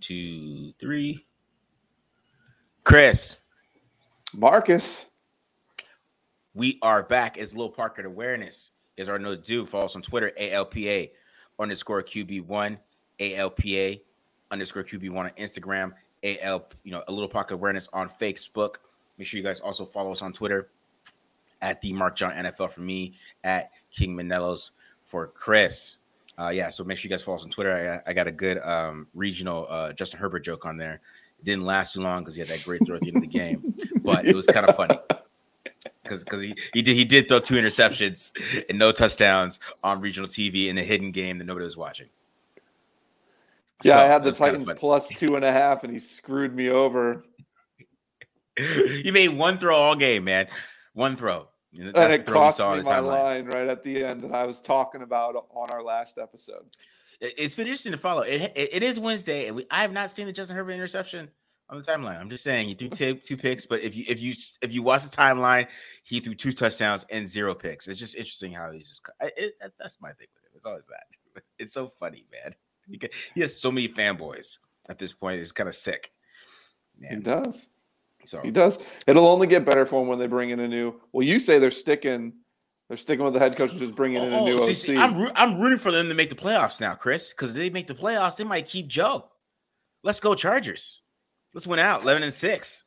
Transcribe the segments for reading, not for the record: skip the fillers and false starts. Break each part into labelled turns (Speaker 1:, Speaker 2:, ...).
Speaker 1: 2, 3. Chris.
Speaker 2: Marcus.
Speaker 1: We are back as Lil Parker Awareness. Is our no do. Follow us on Twitter, ALPA_QB1, ALPA_QB1 on Instagram, a Little Parker Awareness on Facebook. Make sure you guys also follow us on Twitter at the Mark John NFL for me, at King Manelos for Chris. So make sure you guys follow us on Twitter. I got a good regional Justin Herbert joke on there. It didn't last too long because he had that great throw at the end of the game, but it was kind of funny because he did throw 2 interceptions and no touchdowns on regional TV in a hidden game that nobody was watching.
Speaker 2: Yeah, so I had the Titans plus 2.5, and he screwed me over.
Speaker 1: You made one throw all game, man. One throw.
Speaker 2: And it cost me my line right at the end that I was talking about on our last episode.
Speaker 1: It's been interesting to follow. It is Wednesday, and I have not seen the Justin Herbert interception on the timeline. I'm just saying he threw 2 picks, but if you watch the timeline, he threw 2 touchdowns and 0 picks. It's just interesting how he's just that's my thing with him. It's always that. It's so funny, man. He has so many fanboys at this point. It's kind of sick. Man.
Speaker 2: He does. So he does. It'll only get better for him when they bring in a new. Well, you say they're sticking with the head coach and just bringing in a new OC.
Speaker 1: See, I'm rooting for them to make the playoffs now, Chris, because if they make the playoffs, they might keep Joe. Let's go Chargers. Let's win out 11-6.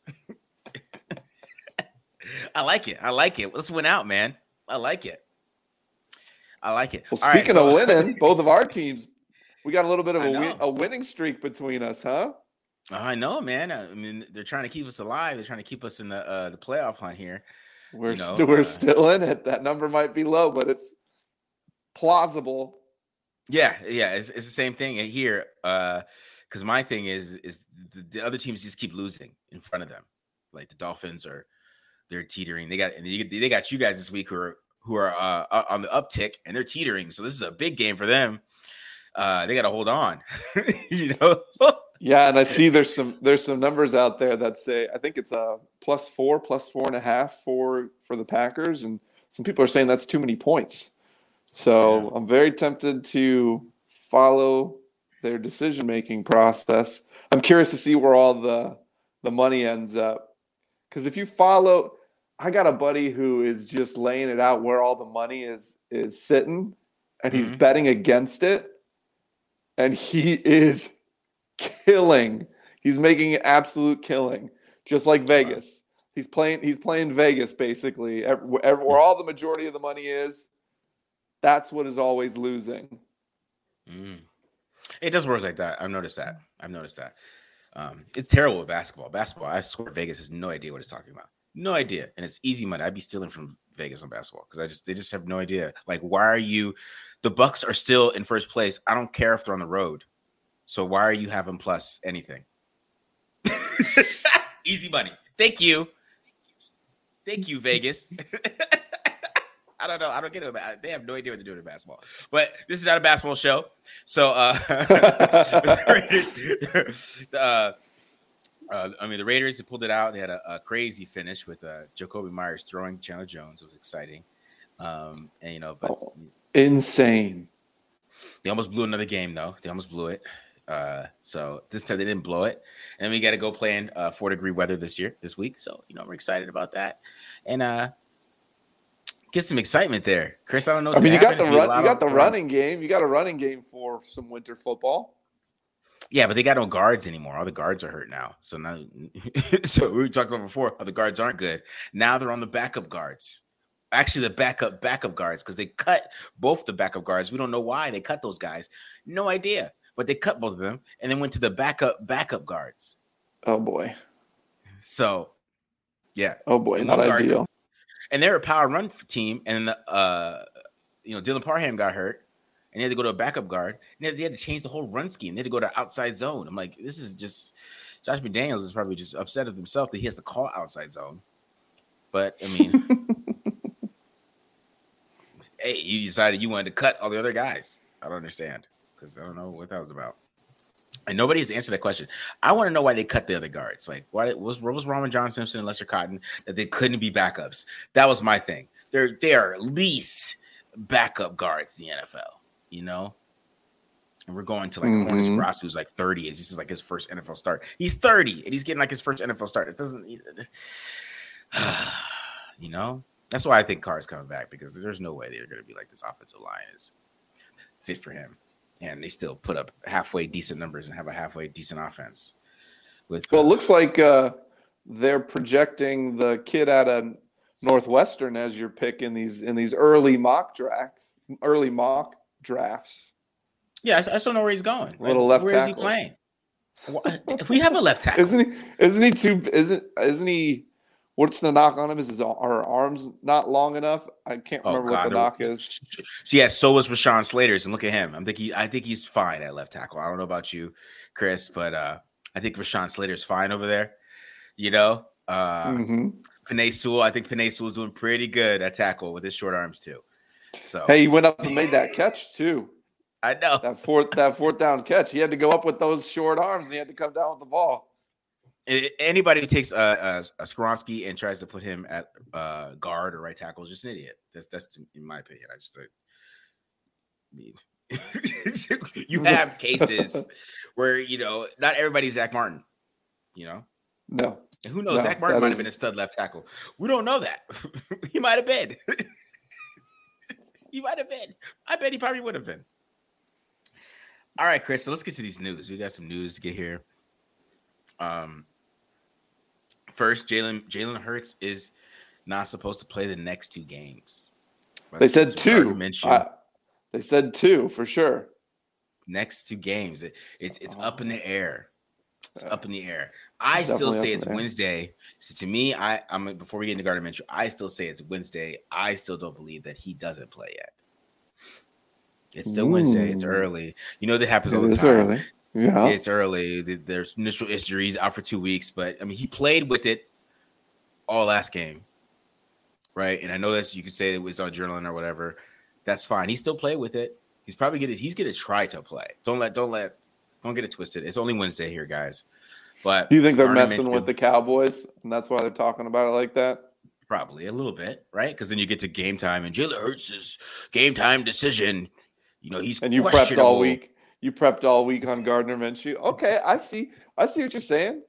Speaker 1: I like it. Let's win out, man. I like it.
Speaker 2: Well, speaking of winning, both of our teams, we got a little bit of a winning streak between us, huh?
Speaker 1: I know, man. I mean, they're trying to keep us alive. They're trying to keep us in the playoff hunt here.
Speaker 2: We're still in it. That number might be low, but it's plausible.
Speaker 1: Yeah. It's the same thing here. Because my thing is the other teams just keep losing in front of them. Like the Dolphins they're teetering. They got you guys this week who are on the uptick, and they're teetering. So this is a big game for them. They got to hold on,
Speaker 2: Yeah, and I see there's some numbers out there that say I think it's a +4, +4.5 for the Packers, and some people are saying that's too many points. So I'm very tempted to follow their decision-making process. I'm curious to see where all the money ends up, because if you follow, I got a buddy who is just laying it out where all the money is sitting, and he's betting against it. And he is killing. He's making an absolute killing, just like Vegas. He's playing Vegas basically. Where all the majority of the money is, that's what is always losing.
Speaker 1: It does work like that. I've noticed that. It's terrible with basketball. I swear Vegas has no idea what it's talking about. No idea. And it's easy money. I'd be stealing from Vegas on basketball because they just have no idea. Like, why are you? The Bucks are still in first place. I don't care if they're on the road. So why are you having plus anything? Easy money. Thank you, Vegas. I don't know. I don't get it. They have no idea what they're doing in basketball. But this is not a basketball show. So the Raiders, they pulled it out. They had a crazy finish with Jacoby Myers throwing Chandler Jones. It was exciting.
Speaker 2: Insane.
Speaker 1: They almost blew another game, though. They almost blew it. So this time they didn't blow it. And we got to go play in 4-degree weather this week. So, we're excited about that. And get some excitement there. Chris, I don't know.
Speaker 2: You got the running game. You got a running game for some winter football.
Speaker 1: Yeah, but they got no guards anymore. All the guards are hurt now. So now, we talked about before, the guards aren't good. Now they're on the backup guards. Actually, the backup guards, because they cut both the backup guards. We don't know why they cut those guys. No idea. But they cut both of them and then went to the backup guards.
Speaker 2: Oh, boy.
Speaker 1: So, yeah.
Speaker 2: Oh, boy. Not ideal.
Speaker 1: And they're a power run team. And, Dylan Parham got hurt. And they had to go to a backup guard. And they had to change the whole run scheme. They had to go to outside zone. I'm like, this is just – Josh McDaniels is probably just upset with himself that he has to call outside zone. But, hey, you decided you wanted to cut all the other guys. I don't understand. Because I don't know what that was about. And nobody has answered that question. I want to know why they cut the other guards. Like, what was wrong with John Simpson and Lester Cotton that they couldn't be backups? That was my thing. They are at least backup guards in the NFL, And we're going to like Hornets Grass, who's like 30. This is like his first NFL start. He's 30 and he's getting like his first NFL start. It doesn't, you know, that's why I think Carr's coming back, because there's no way they're going to be like, this offensive line is fit for him. And they still put up halfway decent numbers and have a halfway decent offense. Well,
Speaker 2: it looks like they're projecting the kid out of Northwestern as your pick in these early mock drafts.
Speaker 1: Yeah, I still know where he's going.
Speaker 2: Right? Little left
Speaker 1: where
Speaker 2: tackle.
Speaker 1: Is he playing? We have a left tackle.
Speaker 2: Isn't he? What's the knock on him? Is our arms not long enough? I can't remember what the knock is.
Speaker 1: So was Rashawn Slater's, and look at him. I think he's fine at left tackle. I don't know about you, Chris, but I think Rashawn Slater's fine over there. You know, Penei Sewell. I think Penei Sewell's doing pretty good at tackle with his short arms too. So
Speaker 2: hey, he went up and made that catch too.
Speaker 1: I know
Speaker 2: that fourth down catch. He had to go up with those short arms. And he had to come down with the ball.
Speaker 1: Anybody who takes a Skoronski and tries to put him at guard or right tackle is just an idiot. That's in my opinion. I just you have cases where, you know, not everybody's Zach Martin. You know,
Speaker 2: no.
Speaker 1: And who knows? Zach Martin might have been a stud left tackle. We don't know that. He might have been. He might have been. I bet he probably would have been. All right, Chris. So let's get to these news. We got some news to get here. First, Jalen Hurts is not supposed to play the next 2 games.
Speaker 2: They said 2. They said 2 for sure.
Speaker 1: Next 2 games. It's up in the air. It's up in the air. I still say it's Wednesday. So to me, I'm before we get into Gardner Minshew, I still say it's Wednesday. I still don't believe that he doesn't play yet. It's still Wednesday. It's early. You know that happens all the time.
Speaker 2: Early. Yeah,
Speaker 1: it's early. There's initial injuries out for 2 weeks, but I mean, he played with it all last game, right? And I know that you could say it was on adrenaline or whatever. That's fine. He still played with it. He's probably gonna try to play. Don't get it twisted. It's only Wednesday here, guys. But
Speaker 2: do you think they're messing with the Cowboys, and that's why they're talking about it like that?
Speaker 1: Probably a little bit, right? Because then you get to game time, and Jalen Hurts' game time decision. You know, he's
Speaker 2: and you prepped all week. You prepped all week on Gardner Minshew. Okay, I see what you're saying.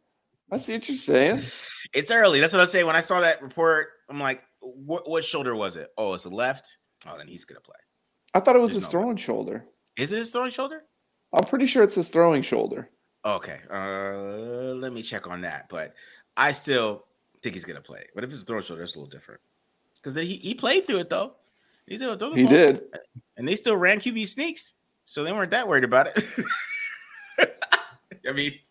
Speaker 1: It's early. That's what I'm saying. When I saw that report, I'm like, what shoulder was it? Oh, it's the left. Oh, then he's gonna play.
Speaker 2: I thought it was his throwing shoulder.
Speaker 1: Is it his throwing shoulder?
Speaker 2: I'm pretty sure it's his throwing shoulder.
Speaker 1: Okay. Let me check on that. But I still think he's gonna play. But if it's a throwing shoulder, it's a little different. Because he played through it though. He
Speaker 2: did.
Speaker 1: And they still ran QB sneaks. So they weren't that worried about it. I mean,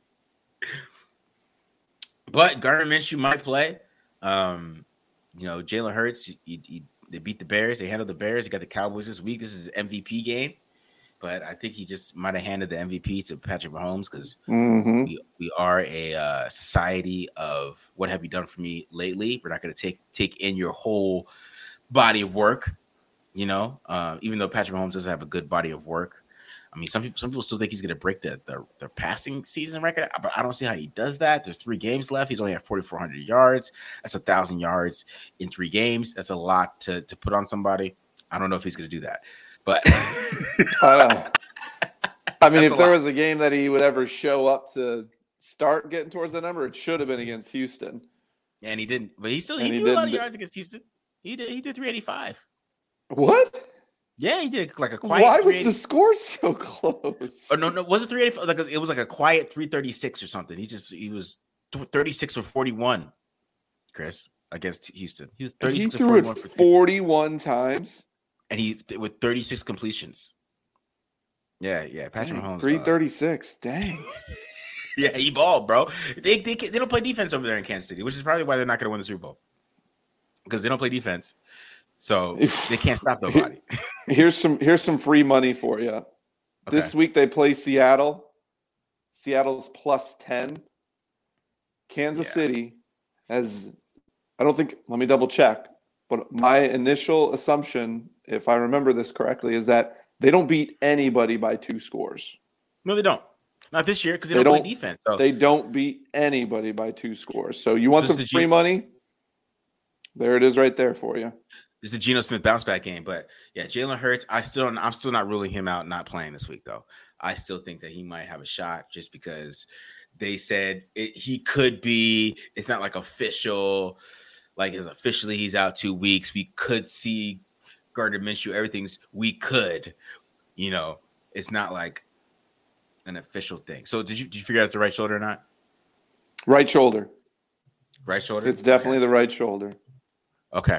Speaker 1: but Gardner Minshew might play. You know, Jalen Hurts, they beat the Bears. They handled the Bears. They got the Cowboys this week. This is an MVP game. But I think he just might have handed the MVP to Patrick Mahomes because we are a society of what have you done for me lately. We're not going to take in your whole body of work. You know, even though Patrick Mahomes doesn't have a good body of work. I mean, some people still think he's going to break the passing season record, but I don't see how he does that. There's 3 games left. He's only at 4,400 yards. That's 1,000 yards in 3 games. That's a lot to put on somebody. I don't know if he's going to do that, but
Speaker 2: I mean, if there was a game that he would ever show up to start getting towards the number, it should have been against Houston.
Speaker 1: And he didn't, but he did a lot of yards against Houston. He did 385.
Speaker 2: What?
Speaker 1: Yeah, he did like a quiet.
Speaker 2: Why was the score so close?
Speaker 1: Oh, no, was it 385? Like it was like a quiet 336 or something. He was 36 for 41. Chris against Houston. He was 36
Speaker 2: he threw it 41 times,
Speaker 1: and he with 36 completions. Yeah. Patrick Mahomes.
Speaker 2: 336. Dang.
Speaker 1: Yeah, he balled, bro. They don't play defense over there in Kansas City, which is probably why they're not going to win the Super Bowl because they don't play defense. So they can't stop nobody.
Speaker 2: Here's some free money for you. Okay. This week they play Seattle. Seattle's +10. Kansas City has, let me double check. But my initial assumption, if I remember this correctly, is that they don't beat anybody by 2 scores.
Speaker 1: No, they don't. Not this year because they don't play defense. So.
Speaker 2: They don't beat anybody by 2 scores. So you want some free money? There it is right there for you.
Speaker 1: It's the Geno Smith bounce back game, but yeah, Jalen Hurts. I'm still not ruling him out not playing this week though. I still think that he might have a shot just because they said he could be. It's not like official, like it's officially he's out 2 weeks. We could see Gardner Minshew. Everything's we could, it's not like an official thing. So did you figure out it's the right shoulder or not?
Speaker 2: Right shoulder.
Speaker 1: Right shoulder.
Speaker 2: It's definitely the right shoulder.
Speaker 1: Okay.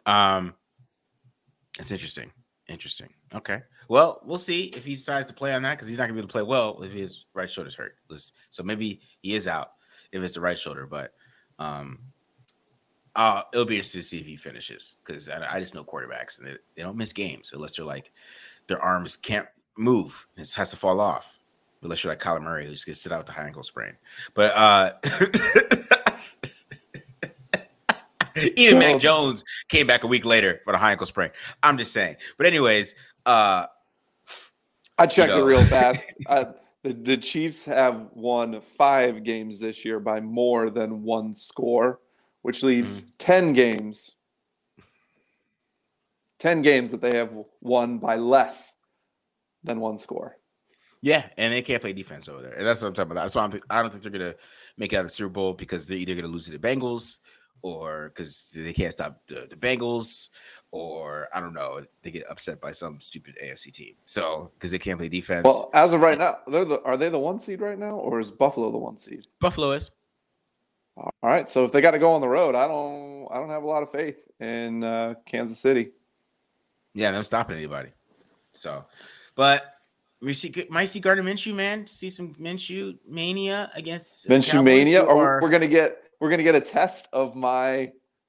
Speaker 1: It's interesting. Interesting. Okay. Well, we'll see if he decides to play on that because he's not going to be able to play well if his right shoulder's hurt. So maybe he is out if it's the right shoulder, but it'll be interesting to see if he finishes because I just know quarterbacks and they don't miss games unless they're like their arms can't move. It has to fall off unless you're like Kyler Murray who's going to sit out with the high ankle sprain. But even Mac Jones came back a week later for the high ankle sprain. I'm just saying. But anyways, I
Speaker 2: checked it real fast. The Chiefs have won 5 games this year by more than 1 score, which leaves 10 games. 10 games that they have won by less than 1 score.
Speaker 1: Yeah, and they can't play defense over there. And that's what I'm talking about. That's why I don't think they're going to make it out of the Super Bowl because they're either going to lose to the Bengals or because they can't stop the Bengals, or I don't know, they get upset by some stupid AFC team. So because they can't play defense.
Speaker 2: Well, as of right now, are they the 1 seed right now, or is Buffalo the 1 seed?
Speaker 1: Buffalo is.
Speaker 2: All right, so if they got to go on the road, I don't have a lot of faith in Kansas City.
Speaker 1: Yeah, they're not stopping anybody. So, but we might see Gardner Minshew, man. See some Minshew mania against
Speaker 2: Minshew mania, or we're gonna get a test of my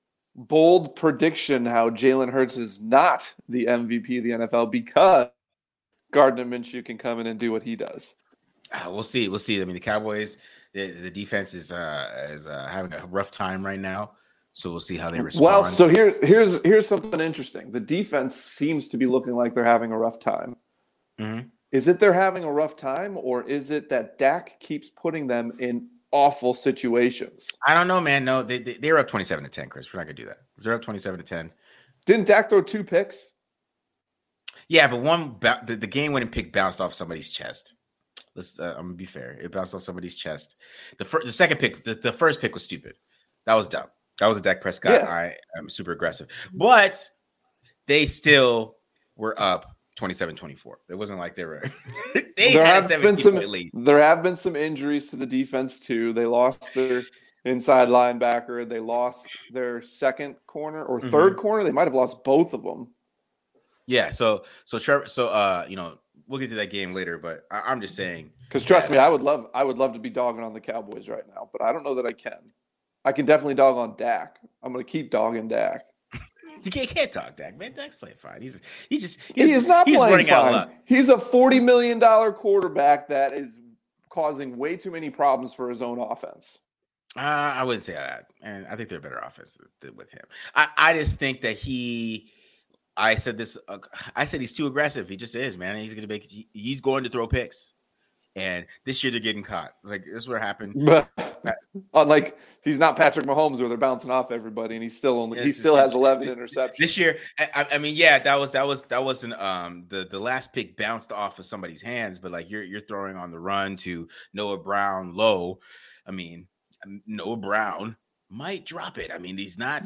Speaker 2: bold prediction how Jalen Hurts is not the MVP of the NFL because Gardner Minshew can come in and do what he does.
Speaker 1: We'll see. We'll see. I mean, the Cowboys, the defense is having a rough time right now. So we'll see how they respond.
Speaker 2: Well, so here's something interesting. The defense seems to be looking like they're having a rough time.
Speaker 1: Mm-hmm.
Speaker 2: Is it they're having a rough time, or is it that Dak keeps putting them in awful situations?
Speaker 1: I don't know, man. No, they were up 27-10, Chris. We're not gonna do that. They're up 27-10.
Speaker 2: Didn't Dak throw 2 picks?
Speaker 1: Yeah, but the game-winning pick bounced off somebody's chest. I'm gonna be fair. It bounced off somebody's chest. The second pick, the first pick was stupid. That was dumb. That was a Dak Prescott. Yeah. I am super aggressive, but they still were up 27-24. It wasn't like they were. There
Speaker 2: have been some injuries to the defense too. They lost their inside linebacker. They lost their second corner or third corner. They might have lost both of them.
Speaker 1: Yeah. So Trevor. So we'll get to that game later. But I'm just saying.
Speaker 2: Because trust me, I would love to be dogging on the Cowboys right now, but I don't know that I can. I can definitely dog on Dak. I'm going to keep dogging Dak.
Speaker 1: You can't talk Dak, man. Dak's playing fine. He
Speaker 2: is not playing fine. He's a $40 million quarterback that is causing way too many problems for his own offense.
Speaker 1: I wouldn't say that, and I think they're a better offense with him. I just think that I said he's too aggressive. He just is, man. He's going to throw picks. And this year they're getting caught. Like this is what happened.
Speaker 2: Unlike he's not Patrick Mahomes where they're bouncing off everybody, and he still has 11 interceptions
Speaker 1: this year. I mean, yeah, that wasn't the last pick bounced off of somebody's hands, but like you're throwing on the run to Noah Brown low. I mean, Noah Brown might drop it. I mean, he's not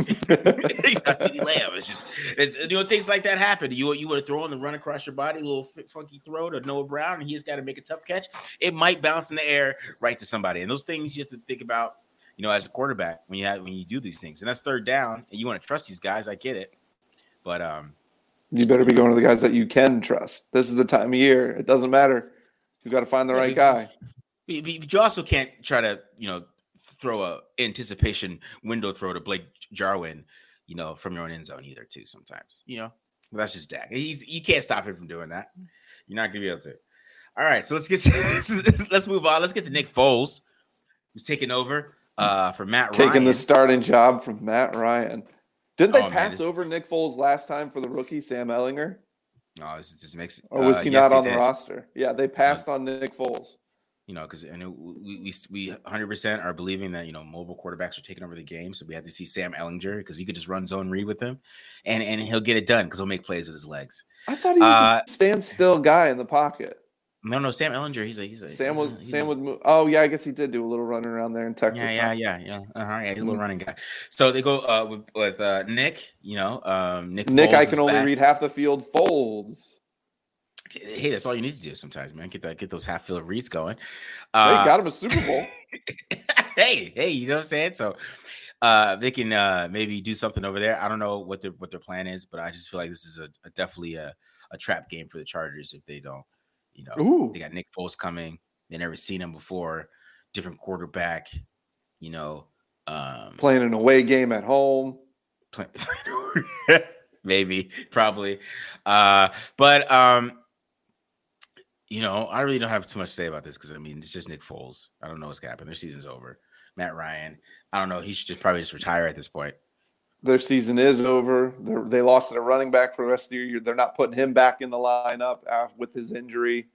Speaker 1: CeeDee Lamb. It's just things like that happen. You would have thrown the run across your body, a little funky throw to Noah Brown, and he's got to make a tough catch. It might bounce in the air right to somebody, and those things you have to think about. As a quarterback when you do these things, and that's third down, and you want to trust these guys. I get it, but
Speaker 2: you better be going to the guys that you can trust. This is the time of year. It doesn't matter. You got to find the right guy.
Speaker 1: But you also can't try to throw a anticipation window throw to Blake Jarwin, from your own end zone either too. Sometimes, but that's just Dak. You can't stop him from doing that. You're not gonna be able to. All right, so let's move on. Let's get to Nick Foles, who's taking over for Matt Ryan.
Speaker 2: Taking the starting job from Matt Ryan. Didn't they pass over Nick Foles last time for the rookie Sam Ehlinger?
Speaker 1: No, this just makes it.
Speaker 2: Or was he not on the roster? Yeah, they passed on Nick Foles.
Speaker 1: Because we 100% are believing that mobile quarterbacks are taking over the game, so we have to see Sam Ehlinger because you could just run zone read with him, and he'll get it done because he'll make plays with his legs.
Speaker 2: I thought he was a standstill guy in the pocket.
Speaker 1: No, Sam Ellinger.
Speaker 2: Sam would move. Oh yeah, I guess he did do a little running around there in Texas.
Speaker 1: Yeah. Yeah, he's a little running guy. So they go with Nick. Nick
Speaker 2: Nick,
Speaker 1: Foles
Speaker 2: I
Speaker 1: is
Speaker 2: can only
Speaker 1: back.
Speaker 2: read half the field. Folds.
Speaker 1: Hey, that's all you need to do sometimes, man. Get those half field reads going.
Speaker 2: They got him a Super Bowl.
Speaker 1: hey, you know what I'm saying? So they can maybe do something over there. I don't know what their plan is, but I just feel like this is definitely a trap game for the Chargers if they don't.
Speaker 2: Ooh.
Speaker 1: They got Nick Foles coming. They never seen him before. Different quarterback.
Speaker 2: Playing an away game at home.
Speaker 1: Maybe, probably. But I really don't have too much to say about this because it's just Nick Foles. I don't know what's happening. Their season's over. Matt Ryan, I don't know. He should probably retire at this point.
Speaker 2: Their season is over. They lost their running back for the rest of the year. They're not putting him back in the lineup with his injury.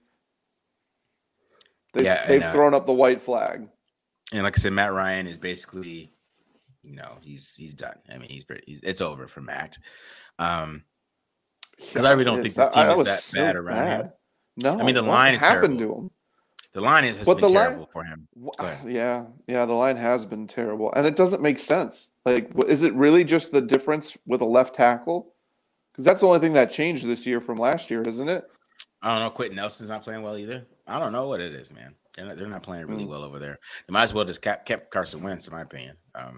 Speaker 2: They've thrown up the white flag.
Speaker 1: And like I said, Matt Ryan is basically, he's done. It's over for Matt. Because I really don't think this team is that bad around him.
Speaker 2: No,
Speaker 1: the line is
Speaker 2: happened
Speaker 1: terrible.
Speaker 2: To him.
Speaker 1: The line has been terrible for him.
Speaker 2: Yeah, the line has been terrible, and it doesn't make sense. Like, is it really just the difference with a left tackle? Because that's the only thing that changed this year from last year, isn't it?
Speaker 1: I don't know. Quentin Nelson's not playing well either. I don't know what it is, man. They're not playing really well over there. They might as well just kept Carson Wentz, in my opinion.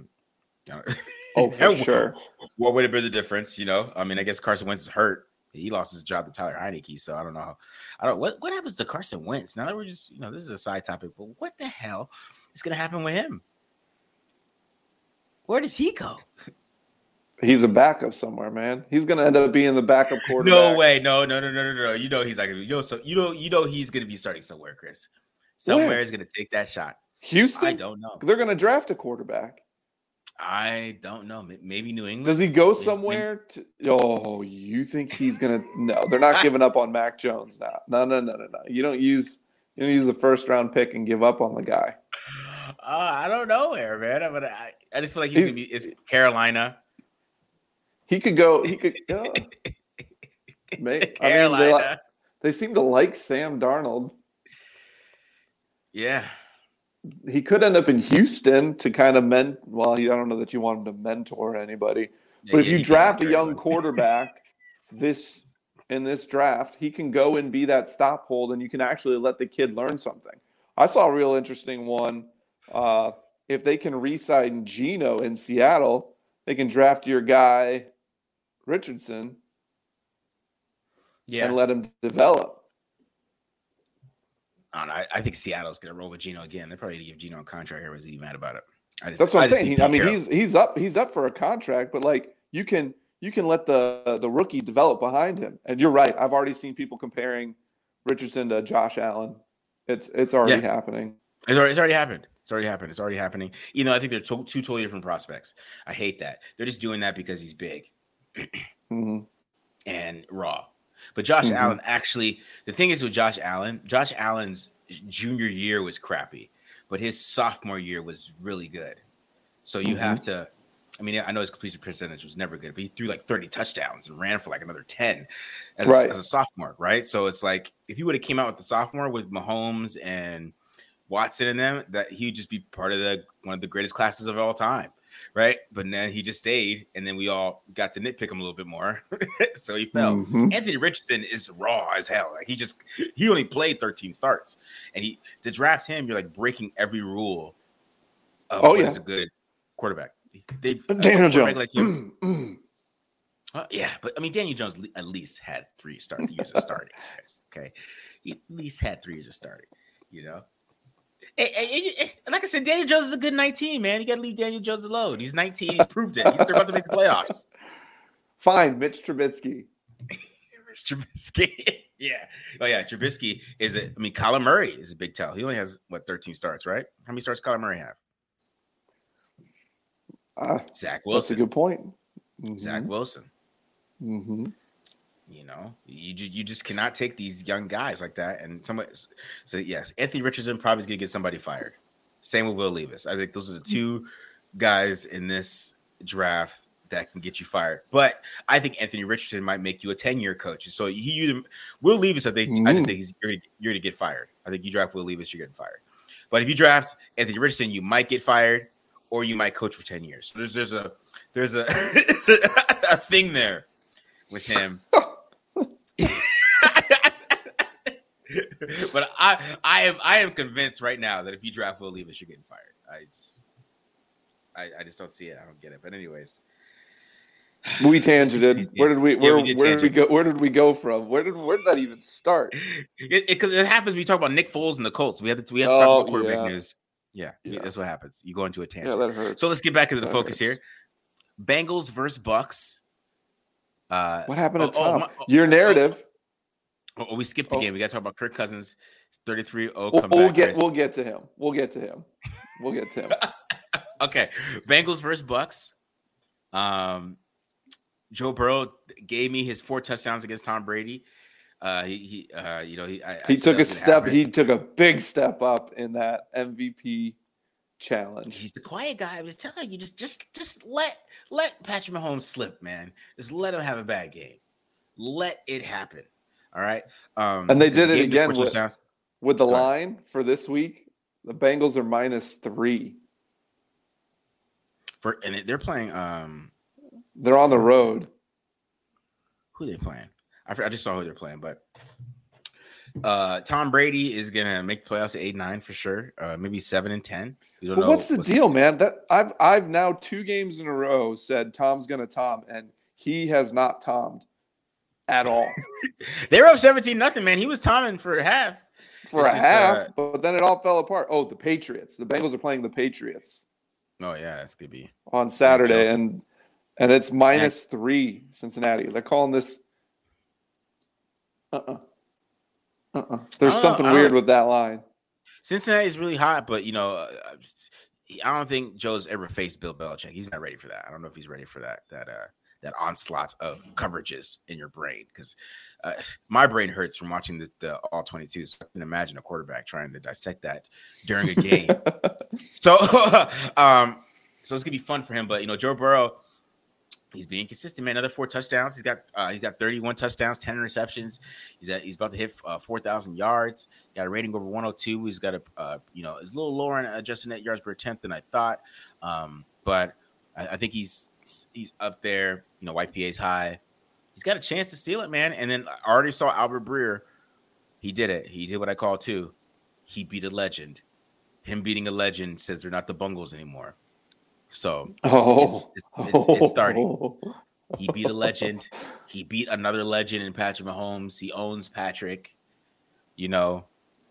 Speaker 2: For sure.
Speaker 1: What would have been the difference? I guess Carson Wentz is hurt. He lost his job to Tyler Heineke, so I don't know. What happens to Carson Wentz? Now that we're just, this is a side topic, but what the hell is going to happen with him? Where does he go?
Speaker 2: He's a backup somewhere, man. He's going to end up being the backup quarterback.
Speaker 1: No way, no. He's like, he's going to be starting somewhere, Chris. Somewhere is going to take that shot.
Speaker 2: Houston?
Speaker 1: I don't know.
Speaker 2: They're going to draft a quarterback.
Speaker 1: I don't know. Maybe New England.
Speaker 2: Does he go somewhere? You think he's gonna? No, they're not giving up on Mac Jones now. No. You don't use the first round pick and give up on the guy.
Speaker 1: I don't know where, man. I just feel like he's gonna be. It's Carolina.
Speaker 2: He could go. Carolina. They seem to like Sam Darnold.
Speaker 1: Yeah.
Speaker 2: He could end up in Houston to kind of I don't know that you want him to mentor anybody. But if you draft a young quarterback in this draft, he can go and be that stop hold, and you can actually let the kid learn something. I saw a real interesting one. If they can re-sign Geno in Seattle, they can draft your guy Richardson and let him develop.
Speaker 1: I think Seattle's going to roll with Geno again. They're probably going to give Geno a contract here. Was he mad about it?
Speaker 2: That's what I'm saying. He's up for a contract, but like you can let the rookie develop behind him. And you're right. I've already seen people comparing Richardson to Josh Allen. It's already happening.
Speaker 1: It's already happened. It's already happening. I think they're two totally different prospects. I hate that. They're just doing that because he's big and raw. But Josh Allen, actually, the thing is with Josh Allen's junior year was crappy, but his sophomore year was really good. So you have to, I know his completion percentage was never good, but he threw like 30 touchdowns and ran for like another 10 as a sophomore, right? So it's like, if you would have came out with the sophomore with Mahomes and Watson in them, that he would just be part of one of the greatest classes of all time. Right, but then he just stayed, and then we all got to nitpick him a little bit more, so he fell. Anthony Richardson is raw as hell. Like he only played 13 starts, and to draft him, you're like breaking every rule of what is a good quarterback.
Speaker 2: Daniel Jones.
Speaker 1: Like but Daniel Jones at least had 3 years of starting. Okay, he at least had 3 years of starting. Like I said, Daniel Jones is a good 19, man. You got to leave Daniel Jones alone. He's 19. He's proved it. They're about to make the playoffs.
Speaker 2: Fine, Mitch Trubisky.
Speaker 1: Yeah. Oh, yeah. Trubisky is Kyler Murray is a big tell. He only has, 13 starts, right? How many starts Kyler Murray have? Zach Wilson.
Speaker 2: That's a good point.
Speaker 1: Zach Wilson. You just cannot take these young guys like that. And yes, Anthony Richardson probably is going to get somebody fired. Same with Will Levis. I think those are the 2 guys in this draft that can get you fired. But I think Anthony Richardson might make you a 10-year coach. So Will Levis, I just think you're going to get fired. I think you draft Will Levis, you're getting fired. But if you draft Anthony Richardson, you might get fired, or you might coach for 10 years. So there's a a thing there with him. But I am convinced right now that if you draft Will Levis, you're getting fired. I just don't see it. I don't get it. But anyways,
Speaker 2: we tangented. Where did we go from? Where did that even start?
Speaker 1: Because it happens. We talk about Nick Foles and the Colts. We have to talk about quarterback news. Yeah, that's what happens. You go into a tangent.
Speaker 2: Yeah, that hurts.
Speaker 1: So let's get back into the focus here. Bengals versus Bucks.
Speaker 2: What happened to Tom? Your narrative.
Speaker 1: We skipped the game. We got to talk about Kirk Cousins. 33-0 comeback.
Speaker 2: We'll get to him. We'll get to him.
Speaker 1: Okay, Bengals versus Bucks. Joe Burrow gave me his 4 touchdowns against Tom Brady. He
Speaker 2: took a step. He took a big step up in that MVP challenge.
Speaker 1: He's the quiet guy. I was telling you, just let Patrick Mahomes slip, man. Just let him have a bad game. Let it happen. All right.
Speaker 2: And they did it again with the line for this week. The Bengals are -3.
Speaker 1: And they're playing.
Speaker 2: They're on the road.
Speaker 1: Who are they playing? I just saw who they're playing, but Tom Brady is gonna make the playoffs at 8-9 for sure. Maybe 7-10.
Speaker 2: But what's the deal, man? That I've now 2 games in a row said Tom's gonna tom, and he has not tommed at all.
Speaker 1: They were up 17-0, man. He was tomming for a half.
Speaker 2: But then it all fell apart. Oh, the Patriots. The Bengals are playing the Patriots.
Speaker 1: Oh yeah, that's gonna be
Speaker 2: on Saturday, and it's -3 Cincinnati. They're calling this. There's something weird with that line.
Speaker 1: Cincinnati is really hot, but I don't think Joe's ever faced Bill Belichick. He's not ready for that. I don't know if he's ready for that onslaught of coverages in your brain, because my brain hurts from watching the all 22. So I can imagine a quarterback trying to dissect that during a game. So it's gonna be fun for him. But Joe Burrow, he's being consistent, man. Another 4 touchdowns. He's got 31 touchdowns, 10 receptions. He's about to hit 4,000 yards. Got a rating over 102. He's got he's a little lower in adjusted net yards per attempt than I thought. But I think he's up there. YPA's high. He's got a chance to steal it, man. And then I already saw Albert Breer. He did it. He did what I call too. He beat a legend. Him beating a legend says they're not the Bungles anymore. So it's starting. He beat a legend. He beat another legend in Patrick Mahomes. He owns Patrick.
Speaker 2: 2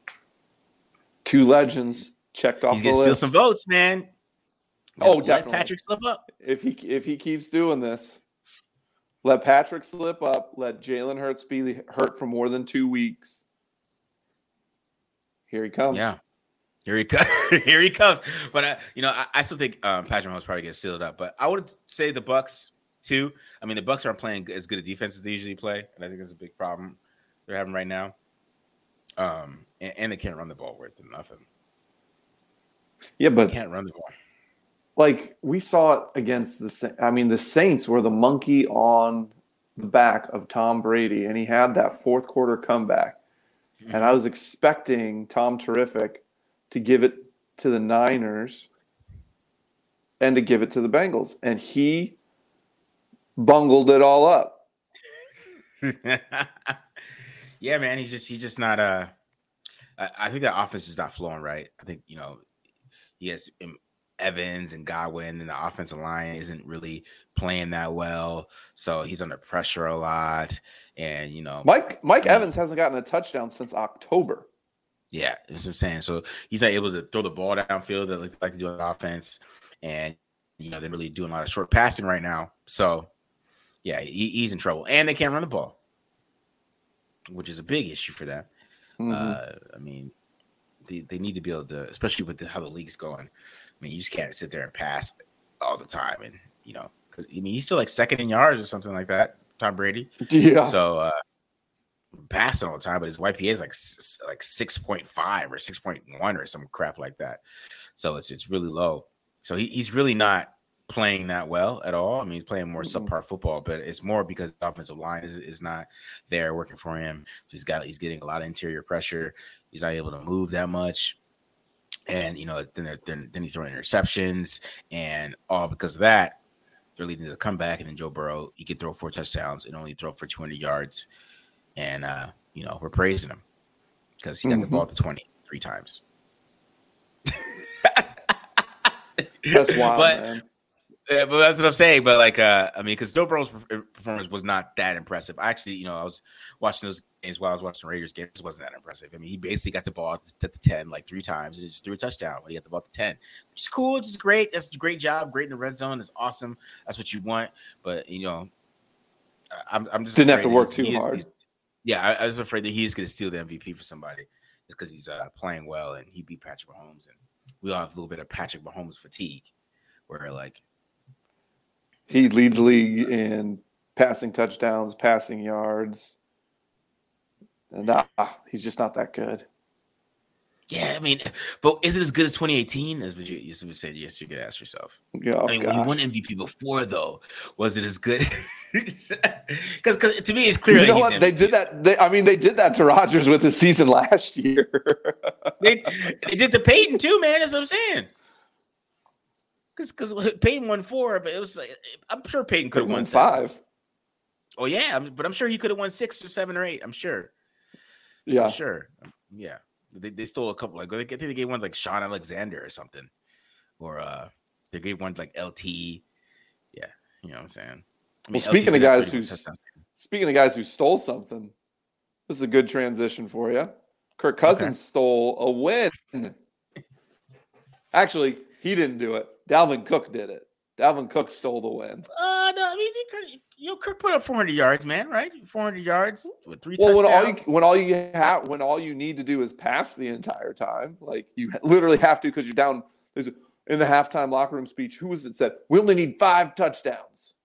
Speaker 2: legends checked off the list.
Speaker 1: He's gonna steal some votes, man.
Speaker 2: Definitely.
Speaker 1: Let Patrick slip up.
Speaker 2: If he keeps doing this, let Patrick slip up. Let Jalen Hurts be hurt for more than 2 weeks. Here he comes.
Speaker 1: Yeah. Here he comes. But I still think Patrick Mahomes probably gets sealed up. But I would say the Bucks too. I mean, the Bucks aren't playing as good a defense as they usually play, and I think that's a big problem they're having right now. And they can't run the ball worth nothing.
Speaker 2: Yeah, but
Speaker 1: they can't run the ball.
Speaker 2: Like we saw it against the Saints were the monkey on the back of Tom Brady, and he had that 4th quarter comeback. Mm-hmm. And I was expecting Tom Terrific to give it to the Niners and to give it to the Bengals, and he bungled it all up.
Speaker 1: Yeah, man, he's just not I think that offense is not flowing right. I think he has Evans and Godwin, and the offensive line isn't really playing that well, so he's under pressure a lot. And
Speaker 2: Mike Evans hasn't gotten a touchdown since October.
Speaker 1: Yeah, that's what I'm saying. So he's not able to throw the ball downfield that like to do on offense, and they're really doing a lot of short passing right now. So yeah, he's in trouble, and they can't run the ball, which is a big issue for them. Mm-hmm. I mean, they need to be able to, especially with how the league's going. I mean, you just can't sit there and pass all the time, and because he's still like 2nd in yards or something like that, Tom Brady.
Speaker 2: Yeah.
Speaker 1: So passing all the time, but his YPA is like 6.5 or 6.1 or some crap like that. So it's really low. So he's really not playing that well at all. I mean, he's playing more subpar football, but it's more because the offensive line is not there working for him. So he's getting a lot of interior pressure. He's not able to move that much. And, then he's throwing interceptions, and all because of that, they're leading to the comeback. And then Joe Burrow, he can throw 4 touchdowns and only throw for 200 yards. And, we're praising him because he got the ball to 20 3 times.
Speaker 2: That's wild, man.
Speaker 1: But that's what I'm saying. But because Joe Burrow's performance was not that impressive. Actually, I was watching those games while I was watching the Raiders games. It wasn't that impressive. I mean, he basically got the ball at the 10 like 3 times and just threw a touchdown when he got the ball at the 10. Which is cool. It's great. That's a great job. Great in the red zone. It's awesome. That's what you want. But I'm just
Speaker 2: didn't have to work too hard.
Speaker 1: I was afraid that he's going to steal the MVP for somebody just because he's playing well and he beat Patrick Mahomes, and we all have a little bit of Patrick Mahomes fatigue, where
Speaker 2: he leads the league in passing touchdowns, passing yards, and he's just not that good.
Speaker 1: Yeah, I mean, but is it as good as 2018? As you said, yes, you could ask yourself.
Speaker 2: Yeah,
Speaker 1: I mean, when he won MVP before, though, was it as good? Because to me, it's clear.
Speaker 2: You know what? They did that. They did that to Rodgers with his season last year.
Speaker 1: they did to Peyton too, man. That's what I'm saying. Because Peyton won 4, but it was like I'm sure Peyton could have won
Speaker 2: 5.
Speaker 1: Oh yeah, but I'm sure he could have won 6 or 7 or 8. I'm sure.
Speaker 2: Yeah,
Speaker 1: I'm sure. Yeah. They stole a couple. I think they gave one like Sean Alexander or something, or they gave one like LT. Yeah, you know what I'm saying.
Speaker 2: Speaking of guys who stole something, this is a good transition for you. Kirk Cousins stole a win. Actually, he didn't do it. Dalvin Cook did it. Dalvin Cook stole the win.
Speaker 1: No, I mean, Kirk put up 400 yards, man. Right, 400 yards with 3 touchdowns.
Speaker 2: When all you need to do is pass the entire time, like you literally have to because you're down. In the halftime locker room speech, who was it said? We only need 5 touchdowns.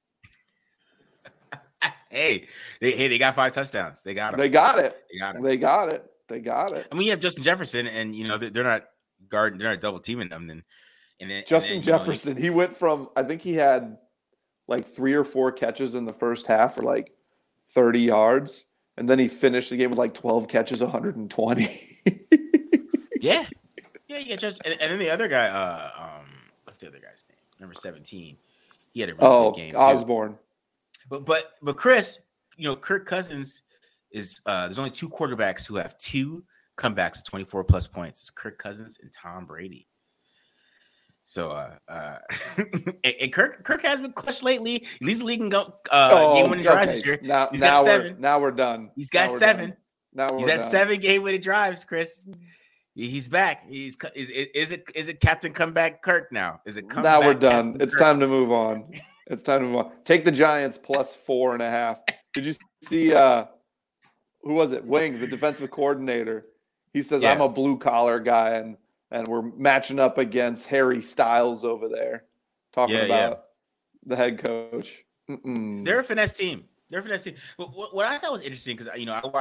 Speaker 1: Hey, they got 5 touchdowns. They got them.
Speaker 2: They got it. They got it.
Speaker 1: I mean, you have Justin Jefferson, and they're not guarding, they're not double teaming them. And then
Speaker 2: Justin Jefferson, he went from, I think he had like 3 or 4 catches in the first half for like 30 yards, and then he finished the game with like 12 catches, 120.
Speaker 1: Yeah. Just and then the other guy, what's the other guy's name? Number 17. He had a really good game.
Speaker 2: Osborne.
Speaker 1: Too. But Chris, Kirk Cousins is there's only 2 quarterbacks who have 2 comebacks of 24 plus points. It's Kirk Cousins and Tom Brady. So and Kirk has been clutch lately. He leads the league in game-winning drives this year. He's got 7.
Speaker 2: Now we're done.
Speaker 1: He's got 7. He's at 7 game-winning drives, Chris. He's back. Is it Captain Comeback Kirk now? Is it
Speaker 2: now we're done.
Speaker 1: Captain
Speaker 2: it's
Speaker 1: Kirk?
Speaker 2: time to move on. It's time to move on. Take the Giants plus 4.5. Did you see who was it? Wing, the defensive coordinator. He says, I'm a blue collar guy and we're matching up against Harry Styles over there. Talking about the head coach.
Speaker 1: They're a finesse team. What I thought was interesting, because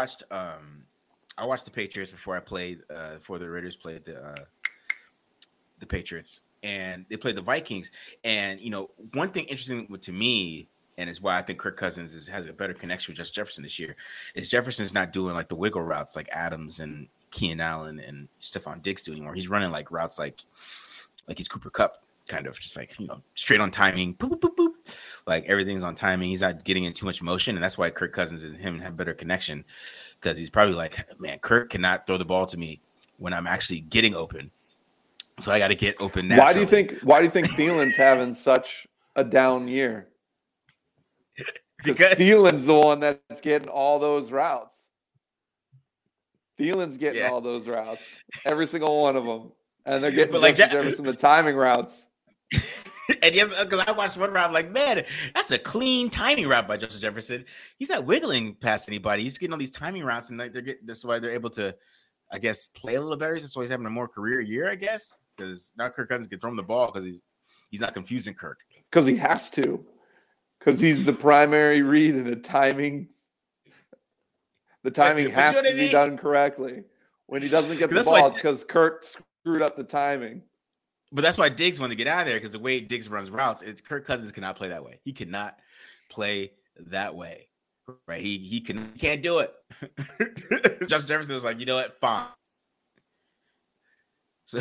Speaker 1: I watched the Patriots before the Raiders played the Patriots, and they played the Vikings. And one thing interesting to me, and is why I think Kirk Cousins has a better connection with Justin Jefferson this year, is Jefferson's not doing like the wiggle routes like Adams and Keenan Allen and Stephon Diggs do anymore. He's running like routes like he's Cooper Kupp, kind of just like straight on timing, boop, boop, boop, boop. Like everything's on timing. He's not getting in too much motion, and that's why Kirk Cousins and him have better connection, because he's probably like, man, Kirk cannot throw the ball to me when I'm actually getting open, so I got to get open now.
Speaker 2: Why do you think Thielen's having such a down year? Because Thielen's the one that's getting all those routes. Thielen's getting all those routes, every single one of them, and they're getting Justin Jefferson the timing routes.
Speaker 1: And yes, because I watched one route, I'm like, man, that's a clean timing route by Justin Jefferson. He's not wiggling past anybody. He's getting all these timing routes, and that's why they're able to, I guess, play a little better. That's why he's having a more career year, I guess, because now Kirk Cousins can throw him the ball because he's not confusing Kirk.
Speaker 2: Because he has to. Because he's the primary read in a timing. The timing has to be done correctly. When he doesn't get the ball, it's because Kirk screwed up the timing.
Speaker 1: But that's why Diggs wanted to get out of there because the way Diggs runs routes, Kirk Cousins cannot play that way. He cannot play that way, right? He can't do it. Justin Jefferson was like, you know what? Fine. So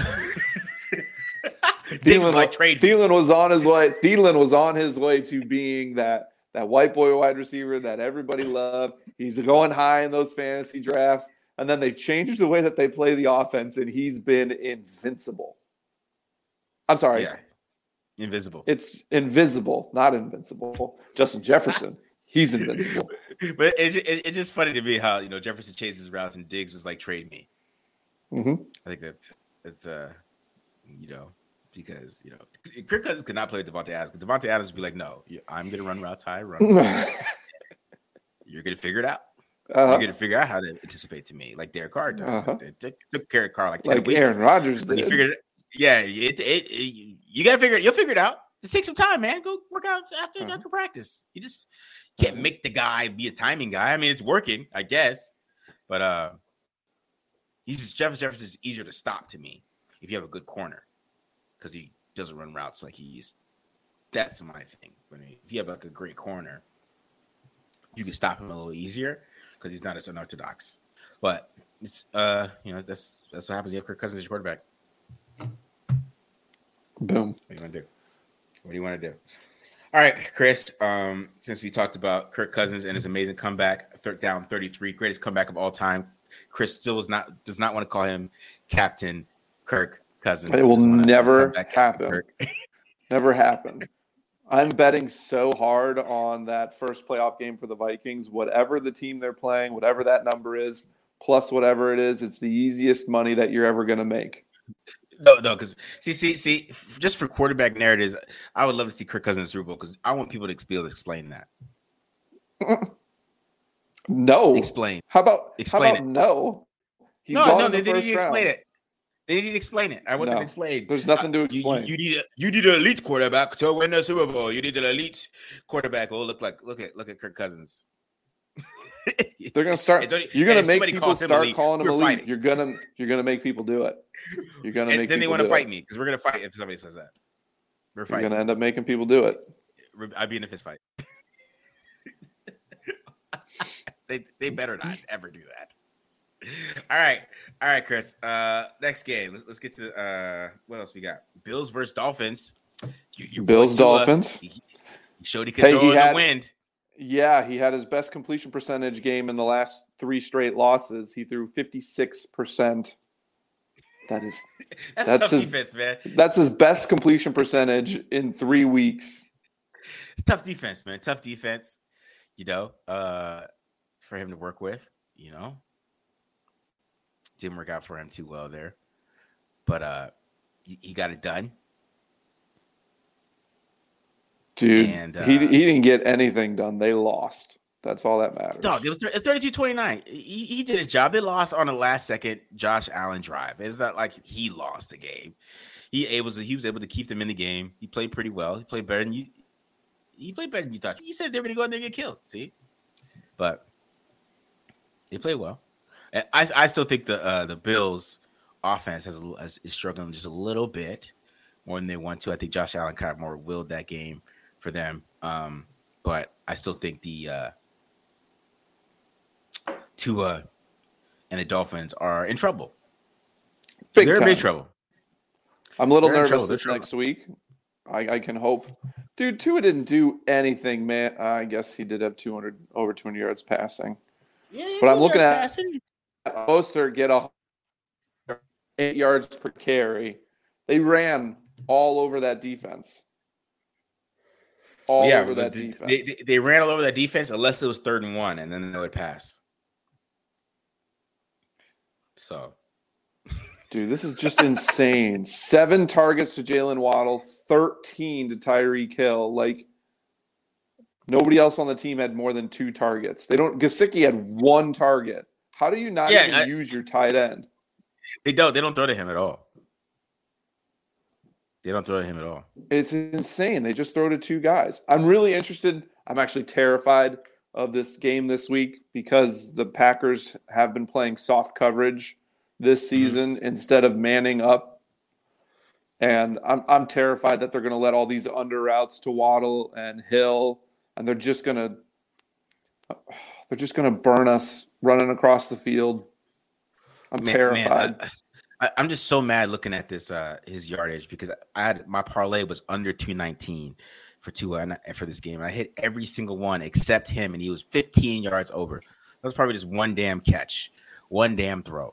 Speaker 2: Thielen was on his way. Thielen was on his way to being that white boy wide receiver that everybody loved. He's going high in those fantasy drafts, and then they changed the way that they play the offense, and he's been invincible. I'm sorry.
Speaker 1: Yeah. Invisible.
Speaker 2: It's invisible, not invincible. Justin Jefferson, he's invincible.
Speaker 1: But it's just funny to me how Jefferson chases routes and Diggs was like, trade me.
Speaker 2: Mm-hmm.
Speaker 1: I think that's because Kirk Cousins could not play with Devontae Adams. Devontae Adams would be like, no, I'm gonna run routes high, You're gonna figure it out. You're gonna figure out how to anticipate to me, like Derek Carr does. It took Derek Carr like 10 weeks.
Speaker 2: Aaron Rodgers did.
Speaker 1: He figured it. Yeah, you gotta figure it. You'll figure it out. Just take some time, man. Go work out after practice. You just can't make the guy be a timing guy. I mean, it's working, I guess, but Jefferson's easier to stop to me if you have a good corner because he doesn't run routes like he used. That's my thing. I mean, if you have like a great corner, you can stop him a little easier because he's not as unorthodox. But it's that's what happens. You have Kirk Cousins as your quarterback.
Speaker 2: Boom.
Speaker 1: What do you want to do? All right, Chris. Since we talked about Kirk Cousins and his amazing comeback, third down 33, greatest comeback of all time. Chris still does not want to call him Captain Kirk Cousins.
Speaker 2: It will never happen. Never happen. I'm betting so hard on that first playoff game for the Vikings. Whatever the team they're playing, whatever that number is, plus whatever it is, it's the easiest money that you're ever going to make.
Speaker 1: No, because see, just for quarterback narratives, I would love to see Kirk Cousins in the Super Bowl because I want people to be able to explain that.
Speaker 2: No.
Speaker 1: Explain.
Speaker 2: How about
Speaker 1: it?
Speaker 2: No.
Speaker 1: No, they need to explain it. They need to explain it. I want them to explain.
Speaker 2: There's nothing to explain.
Speaker 1: You need an elite quarterback to win the Super Bowl. You need an elite quarterback. Oh, look at Kirk Cousins.
Speaker 2: They're gonna start. You're gonna make people start calling him elite. You're gonna make people do it. You're gonna make.
Speaker 1: Then they want to fight me because we're gonna fight if somebody says that.
Speaker 2: We're fighting. You're gonna end up making people do it.
Speaker 1: I'd be in a fist fight. They better not ever do that. All right, Chris. Next game. Let's get to what else we got. Bills versus Dolphins.
Speaker 2: Dolphins.
Speaker 1: He showed he could throw in the wind.
Speaker 2: Yeah, he had his best completion percentage game in the last 3 straight losses. He threw 56%. That's
Speaker 1: tough defense, man.
Speaker 2: That's his best completion percentage in 3 weeks.
Speaker 1: It's tough defense, man. Tough defense. For him to work with. Didn't work out for him too well there, but he got it done.
Speaker 2: Dude, and, he didn't get anything done. They lost. That's all that matters.
Speaker 1: Dog, it's 32-29. He did his job. They lost on a last-second Josh Allen drive. It's not like he lost the game. He was able to keep them in the game. He played pretty well. He played better than you. He played better than you thought. You said they were going to go in there and get killed. See, but they played well. And I still think the Bills' offense is struggling just a little bit more than they want to. I think Josh Allen kind of more willed that game for them. But I still think the Tua and the Dolphins are in trouble. They're in big trouble.
Speaker 2: I'm a little nervous this next week. I can hope. Dude, Tua didn't do anything, man. I guess he did have over 200 yards passing.
Speaker 1: Yeah,
Speaker 2: but I'm looking at Mostert get 8 yards per carry. They ran all over that defense. Over that defense.
Speaker 1: They ran all over that defense unless it was 3rd and 1, and then they would pass. So,
Speaker 2: dude, this is just insane. 7 targets to Jalen Waddle, 13 to Tyreek Hill. Like, nobody else on the team had more than 2 targets. Gesicki had 1 target. How do you not even use your tight end?
Speaker 1: They don't throw to him at all. It's
Speaker 2: insane. They just throw to 2 guys. I'm really interested. I'm actually terrified of this game this week because the Packers have been playing soft coverage this season instead of manning up. And I'm terrified that they're going to let all these under routes to Waddle and Hill, and they're just going to burn us running across the field. I'm terrified.
Speaker 1: I'm just so mad looking at this his yardage because I had my parlay was under 219 for Tua and for this game. I hit every single one except him, and he was 15 yards over. That was probably just one damn catch, one damn throw.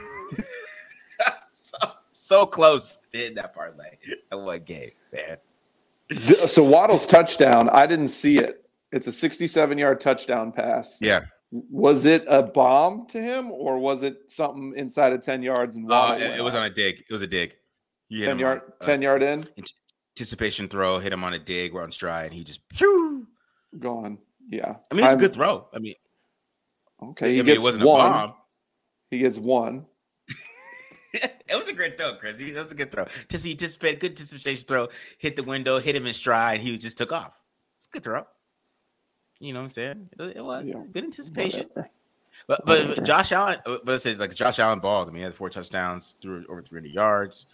Speaker 1: so close to hit that parlay in one game, man.
Speaker 2: So Waddle's touchdown, I didn't see it. It's a 67-yard touchdown pass.
Speaker 1: Yeah.
Speaker 2: Was it a bomb to him, or was it something inside of 10 yards? And
Speaker 1: it was on a dig. It was a dig.
Speaker 2: 10-yard in?
Speaker 1: Anticipation throw, hit him on a dig, we're on stride, and he just
Speaker 2: gone. Yeah.
Speaker 1: I mean, it's a good throw. I mean,
Speaker 2: okay,
Speaker 1: it wasn't one. A bomb.
Speaker 2: He gets one.
Speaker 1: It was a great throw, Chris. It was a good throw. Good anticipation throw, hit the window, hit him in stride, he just took off. It's a good throw. You know what I'm saying? It was good anticipation. But Josh Allen, but I said like Josh Allen balled. I mean, he had 4 touchdowns, threw over 300 yards.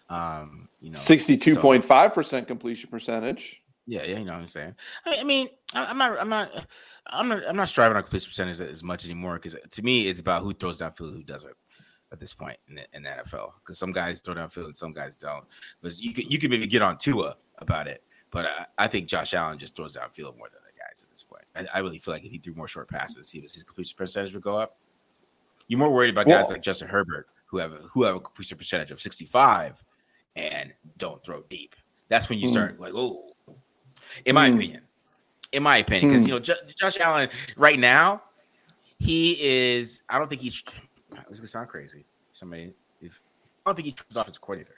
Speaker 2: 62.5% completion percentage.
Speaker 1: Yeah, you know what I'm saying. I mean, I'm not striving on completion percentage as much anymore because to me, it's about who throws downfield, who doesn't at this point in the NFL. Because some guys throw downfield and some guys don't. Because you can maybe get on Tua about it, but I think Josh Allen just throws downfield more than the guys at this point. I really feel like if he threw more short passes, his completion percentage would go up. You're more worried about guys like Justin Herbert who have a completion percentage of 65 and don't throw deep. That's when you start like, oh. In my opinion, because Josh Allen right now, he is. I don't think he's. This is gonna sound crazy. I don't think he trusts offensive coordinator.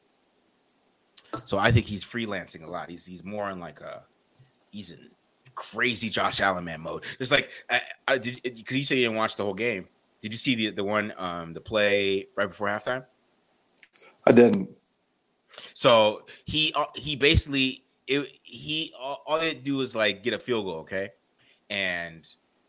Speaker 1: So I think he's freelancing a lot. He's more in he's in crazy Josh Allen man mode. It's like because you said you didn't watch the whole game. Did you see the one the play right before halftime?
Speaker 2: I didn't.
Speaker 1: So he basically. All they do is get a field goal, okay, and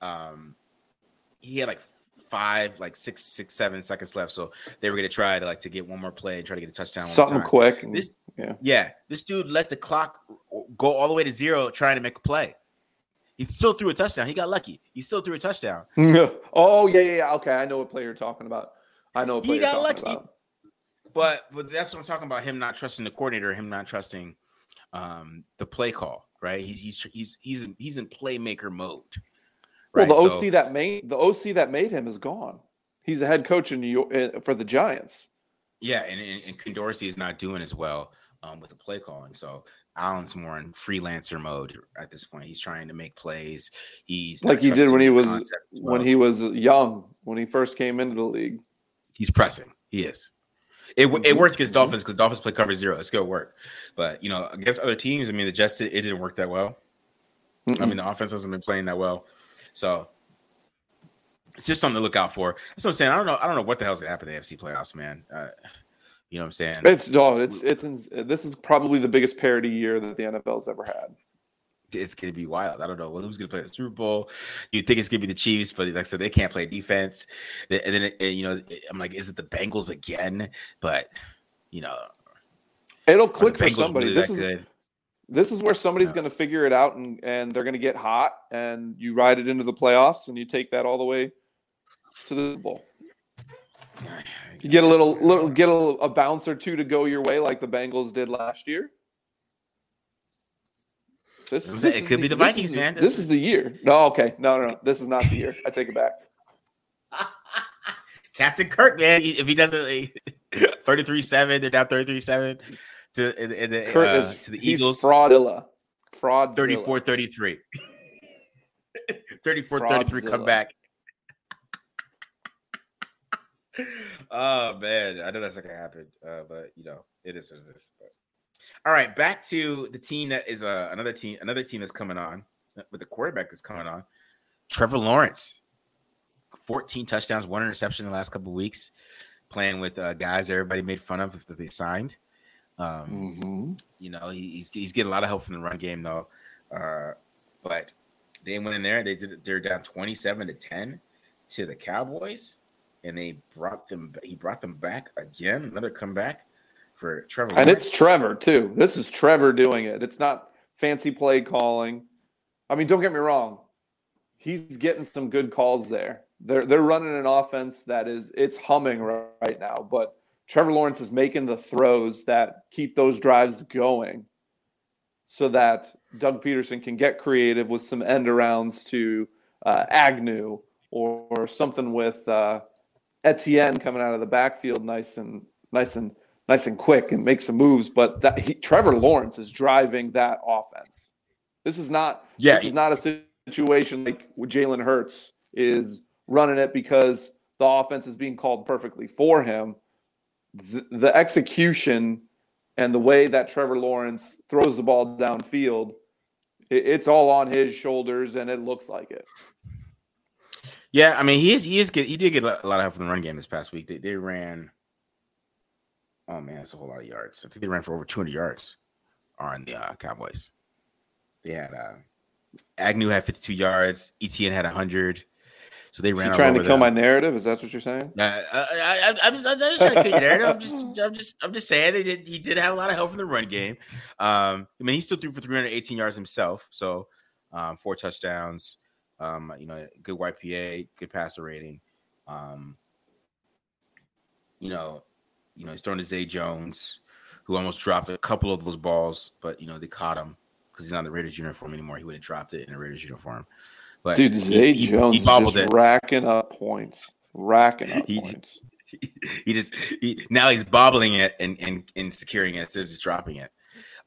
Speaker 1: he had 6, 7 seconds left, so they were gonna try to get one more play and try to get a touchdown.
Speaker 2: Something quick.
Speaker 1: This dude let the clock go all the way to 0, trying to make a play. He still threw a touchdown. He got lucky. He still threw a touchdown.
Speaker 2: Oh yeah. Okay, I know what play you're talking about. He got lucky.
Speaker 1: But that's what I'm talking about. Him not trusting the coordinator. Him not trusting. The play call, right? He's in playmaker mode. Right?
Speaker 2: Well, the OC that made him is gone. He's a head coach in New York for the Giants.
Speaker 1: Yeah, and Condorcet is not doing as well with the play calling. So Allen's more in freelancer mode at this point. He's trying to make plays. He's
Speaker 2: like he did when he was young, when he first came into the league.
Speaker 1: He's pressing. He is. It worked against Dolphins because Dolphins play cover 0. It's going to work. But, against other teams, I mean, the Jets, it didn't work that well. I mean, the offense hasn't been playing that well. So it's just something to look out for. That's what I'm saying. I don't know what the hell's going to happen in the AFC playoffs, man. You know what I'm saying?
Speaker 2: This is probably the biggest parity year that the NFL's ever had.
Speaker 1: It's going to be wild. I don't know who's going to play the Super Bowl. You think it's going to be the Chiefs, but like I said, they can't play defense. And then, I'm like, is it the Bengals again? But,
Speaker 2: it'll click for somebody. Really this is where somebody's going to figure it out, and they're going to get hot, and you ride it into the playoffs, and you take that all the way to the Super Bowl. You get a bounce or two to go your way, like the Bengals did last year.
Speaker 1: It could be the Vikings, man.
Speaker 2: This is the year. No, okay. No. This is not the year. I take it back.
Speaker 1: Captain Kirk, man. If he doesn't 33-7, they're down 33-7 to the Eagles.
Speaker 2: He's fraudilla.
Speaker 1: 34-33. 34-33 comeback. Oh man, I know that's not gonna happen. But it is what it is. But. All right, back to the team that is another team that's coming on, with the quarterback that's coming on. Trevor Lawrence, 14 touchdowns, 1 interception in the last couple of weeks, playing with guys everybody made fun of that they signed. He's getting a lot of help from the run game though. But they went in there, they're down 27-10 to the Cowboys, and he brought them back again, another comeback. for Trevor.
Speaker 2: And it's Trevor too. This is Trevor doing it. It's not fancy play calling. I mean, don't get me wrong. He's getting some good calls there. They're running an offense that it's humming right now, but Trevor Lawrence is making the throws that keep those drives going so that Doug Peterson can get creative with some end arounds to Agnew or something with Etienne coming out of the backfield nice and quick and make some moves. But Trevor Lawrence is driving that offense. This is not a situation like Jalen Hurts is running it because the offense is being called perfectly for him. The execution and the way that Trevor Lawrence throws the ball downfield, it's all on his shoulders, and it looks like it.
Speaker 1: Yeah, I mean, he is good. He did get a lot of help from the run game this past week. They ran. Oh man, that's a whole lot of yards. I think they ran for over 200 yards on the Cowboys. They had Agnew had 52 yards. Etienne had 100. So they ran.
Speaker 2: Trying to kill my narrative? Is that what you're saying?
Speaker 1: I'm just trying to kill your narrative. I'm just saying he did have a lot of help from the run game. I mean, he still threw for 318 yards himself. So 4 touchdowns. Good YPA, good passer rating. He's throwing to Zay Jones, who almost dropped a couple of those balls, but they caught him because he's not in the Raiders uniform anymore. He would have dropped it in a Raiders uniform. But
Speaker 2: dude, Zay Jones is just racking up points.
Speaker 1: Now he's bobbling it and securing it. It says he's dropping it.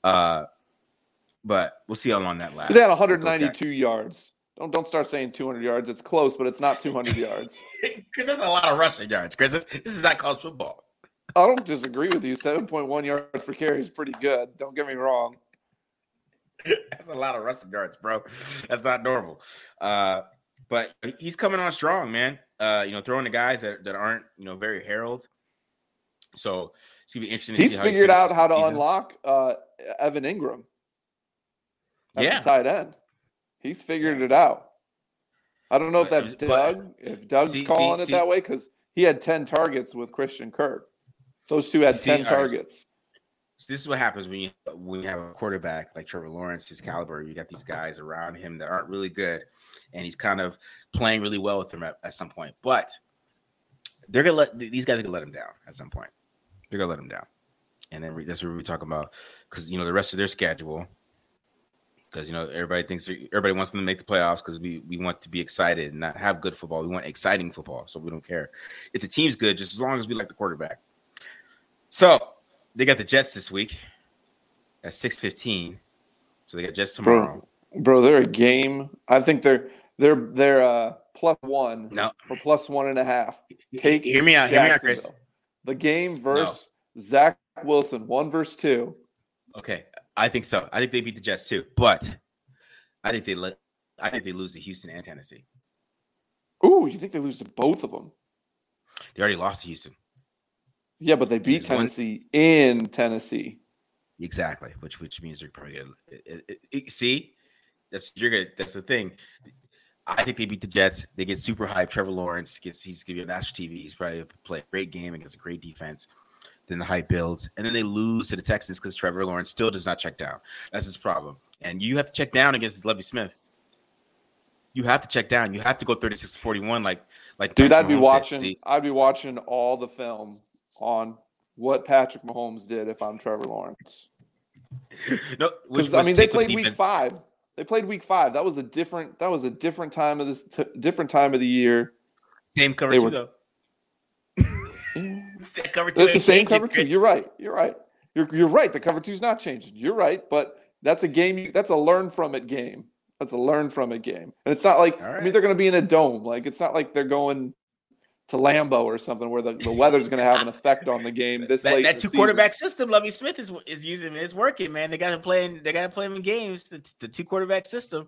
Speaker 1: But we'll see how long that lasts.
Speaker 2: They had 192 yards. Don't start saying 200 yards. It's close, but it's not 200 yards.
Speaker 1: Chris, that's a lot of rushing yards. Chris, this is not college football.
Speaker 2: I don't disagree with you. 7.1 yards per carry is pretty good. Don't get me wrong.
Speaker 1: That's a lot of rushing yards, bro. That's not normal. But he's coming on strong, man. Throwing to guys that aren't, very heralded. So it's gonna be interesting.
Speaker 2: He's figured out how to unlock Evan Ingram. At the tight end. He's figured it out. I don't know if that's Doug. If Doug's calling it that way, because he had 10 targets with Christian Kirk. Those two had 10 targets.
Speaker 1: This is what happens when you have a quarterback like Trevor Lawrence, his caliber. You got these guys around him that aren't really good, and he's kind of playing really well with them at some point. But they're gonna these guys are gonna let him down at some point. They're gonna let him down, and then that's what we're talking about because the rest of their schedule. Because everybody wants them to make the playoffs because we want to be excited and not have good football. We want exciting football, so we don't care if the team's good, just as long as we like the quarterback. So they got the Jets this week at 6:15. So they got Jets tomorrow.
Speaker 2: Bro, they're a game. I think they're +1 or +1.5.
Speaker 1: Hear me out, Chris.
Speaker 2: The game versus Zach Wilson, 1 versus 2.
Speaker 1: Okay, I think so. I think they beat the Jets too, but I think they lose to Houston and Tennessee.
Speaker 2: Ooh, you think they lose to both of them?
Speaker 1: They already lost to Houston.
Speaker 2: Yeah, but they beat Tennessee in Tennessee.
Speaker 1: Exactly, which means they're probably gonna see. That's the thing. I think they beat the Jets. They get super hyped. Trevor Lawrence he's gonna be on national TV. He's probably play a great game against a great defense. Then the hype builds, and then they lose to the Texans because Trevor Lawrence still does not check down. That's his problem. And you have to check down against Lovie Smith. You have to check down. You have to go 36-41 like
Speaker 2: dude, I'd be watching all the film on what Patrick Mahomes did if I'm Trevor Lawrence.
Speaker 1: No,
Speaker 2: they played week 5. They played week 5. That was a different time of the year.
Speaker 1: Same cover two though.
Speaker 2: It's the same cover 2. You're right. You're right. The cover 2 is not changing. You're right, but that's a game. That's a learn from it game. And it's not like they're going to be in a dome. Like it's not like they're going to Lambeau or something where the weather's going to have an effect on the game. Late
Speaker 1: that 2 quarterback system Lovie Smith is using. It's working, man. They got to play him in games. The 2 quarterback system.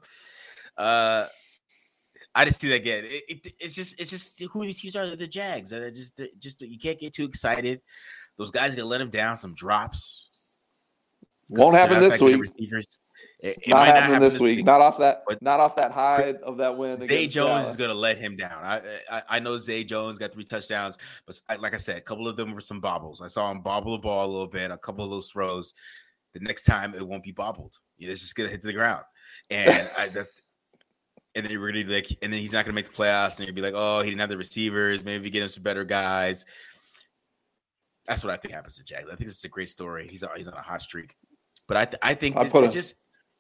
Speaker 1: I just see that again. It's just who these are the Jags. Just you can't get too excited. Those guys are gonna let them down. Some drops
Speaker 2: won't happen this week.
Speaker 1: It
Speaker 2: Not
Speaker 1: might not
Speaker 2: happening
Speaker 1: happen
Speaker 2: this week. Not off that.
Speaker 1: but
Speaker 2: Not off that high of that win.
Speaker 1: Zay
Speaker 2: against
Speaker 1: Jones
Speaker 2: Dallas.
Speaker 1: is going to let him down. I know Zay Jones got 3 touchdowns, but like I said, a couple of them were some bobbles. I saw him bobble the ball a little bit, a couple of those throws. The next time it won't be bobbled. It's just going to hit to the ground, and and then we're gonna and then he's not going to make the playoffs, and you'll be like, oh, he didn't have the receivers. Maybe get him some better guys. That's what I think happens to Jags. I think this is a great story. He's on a hot streak, but I think I just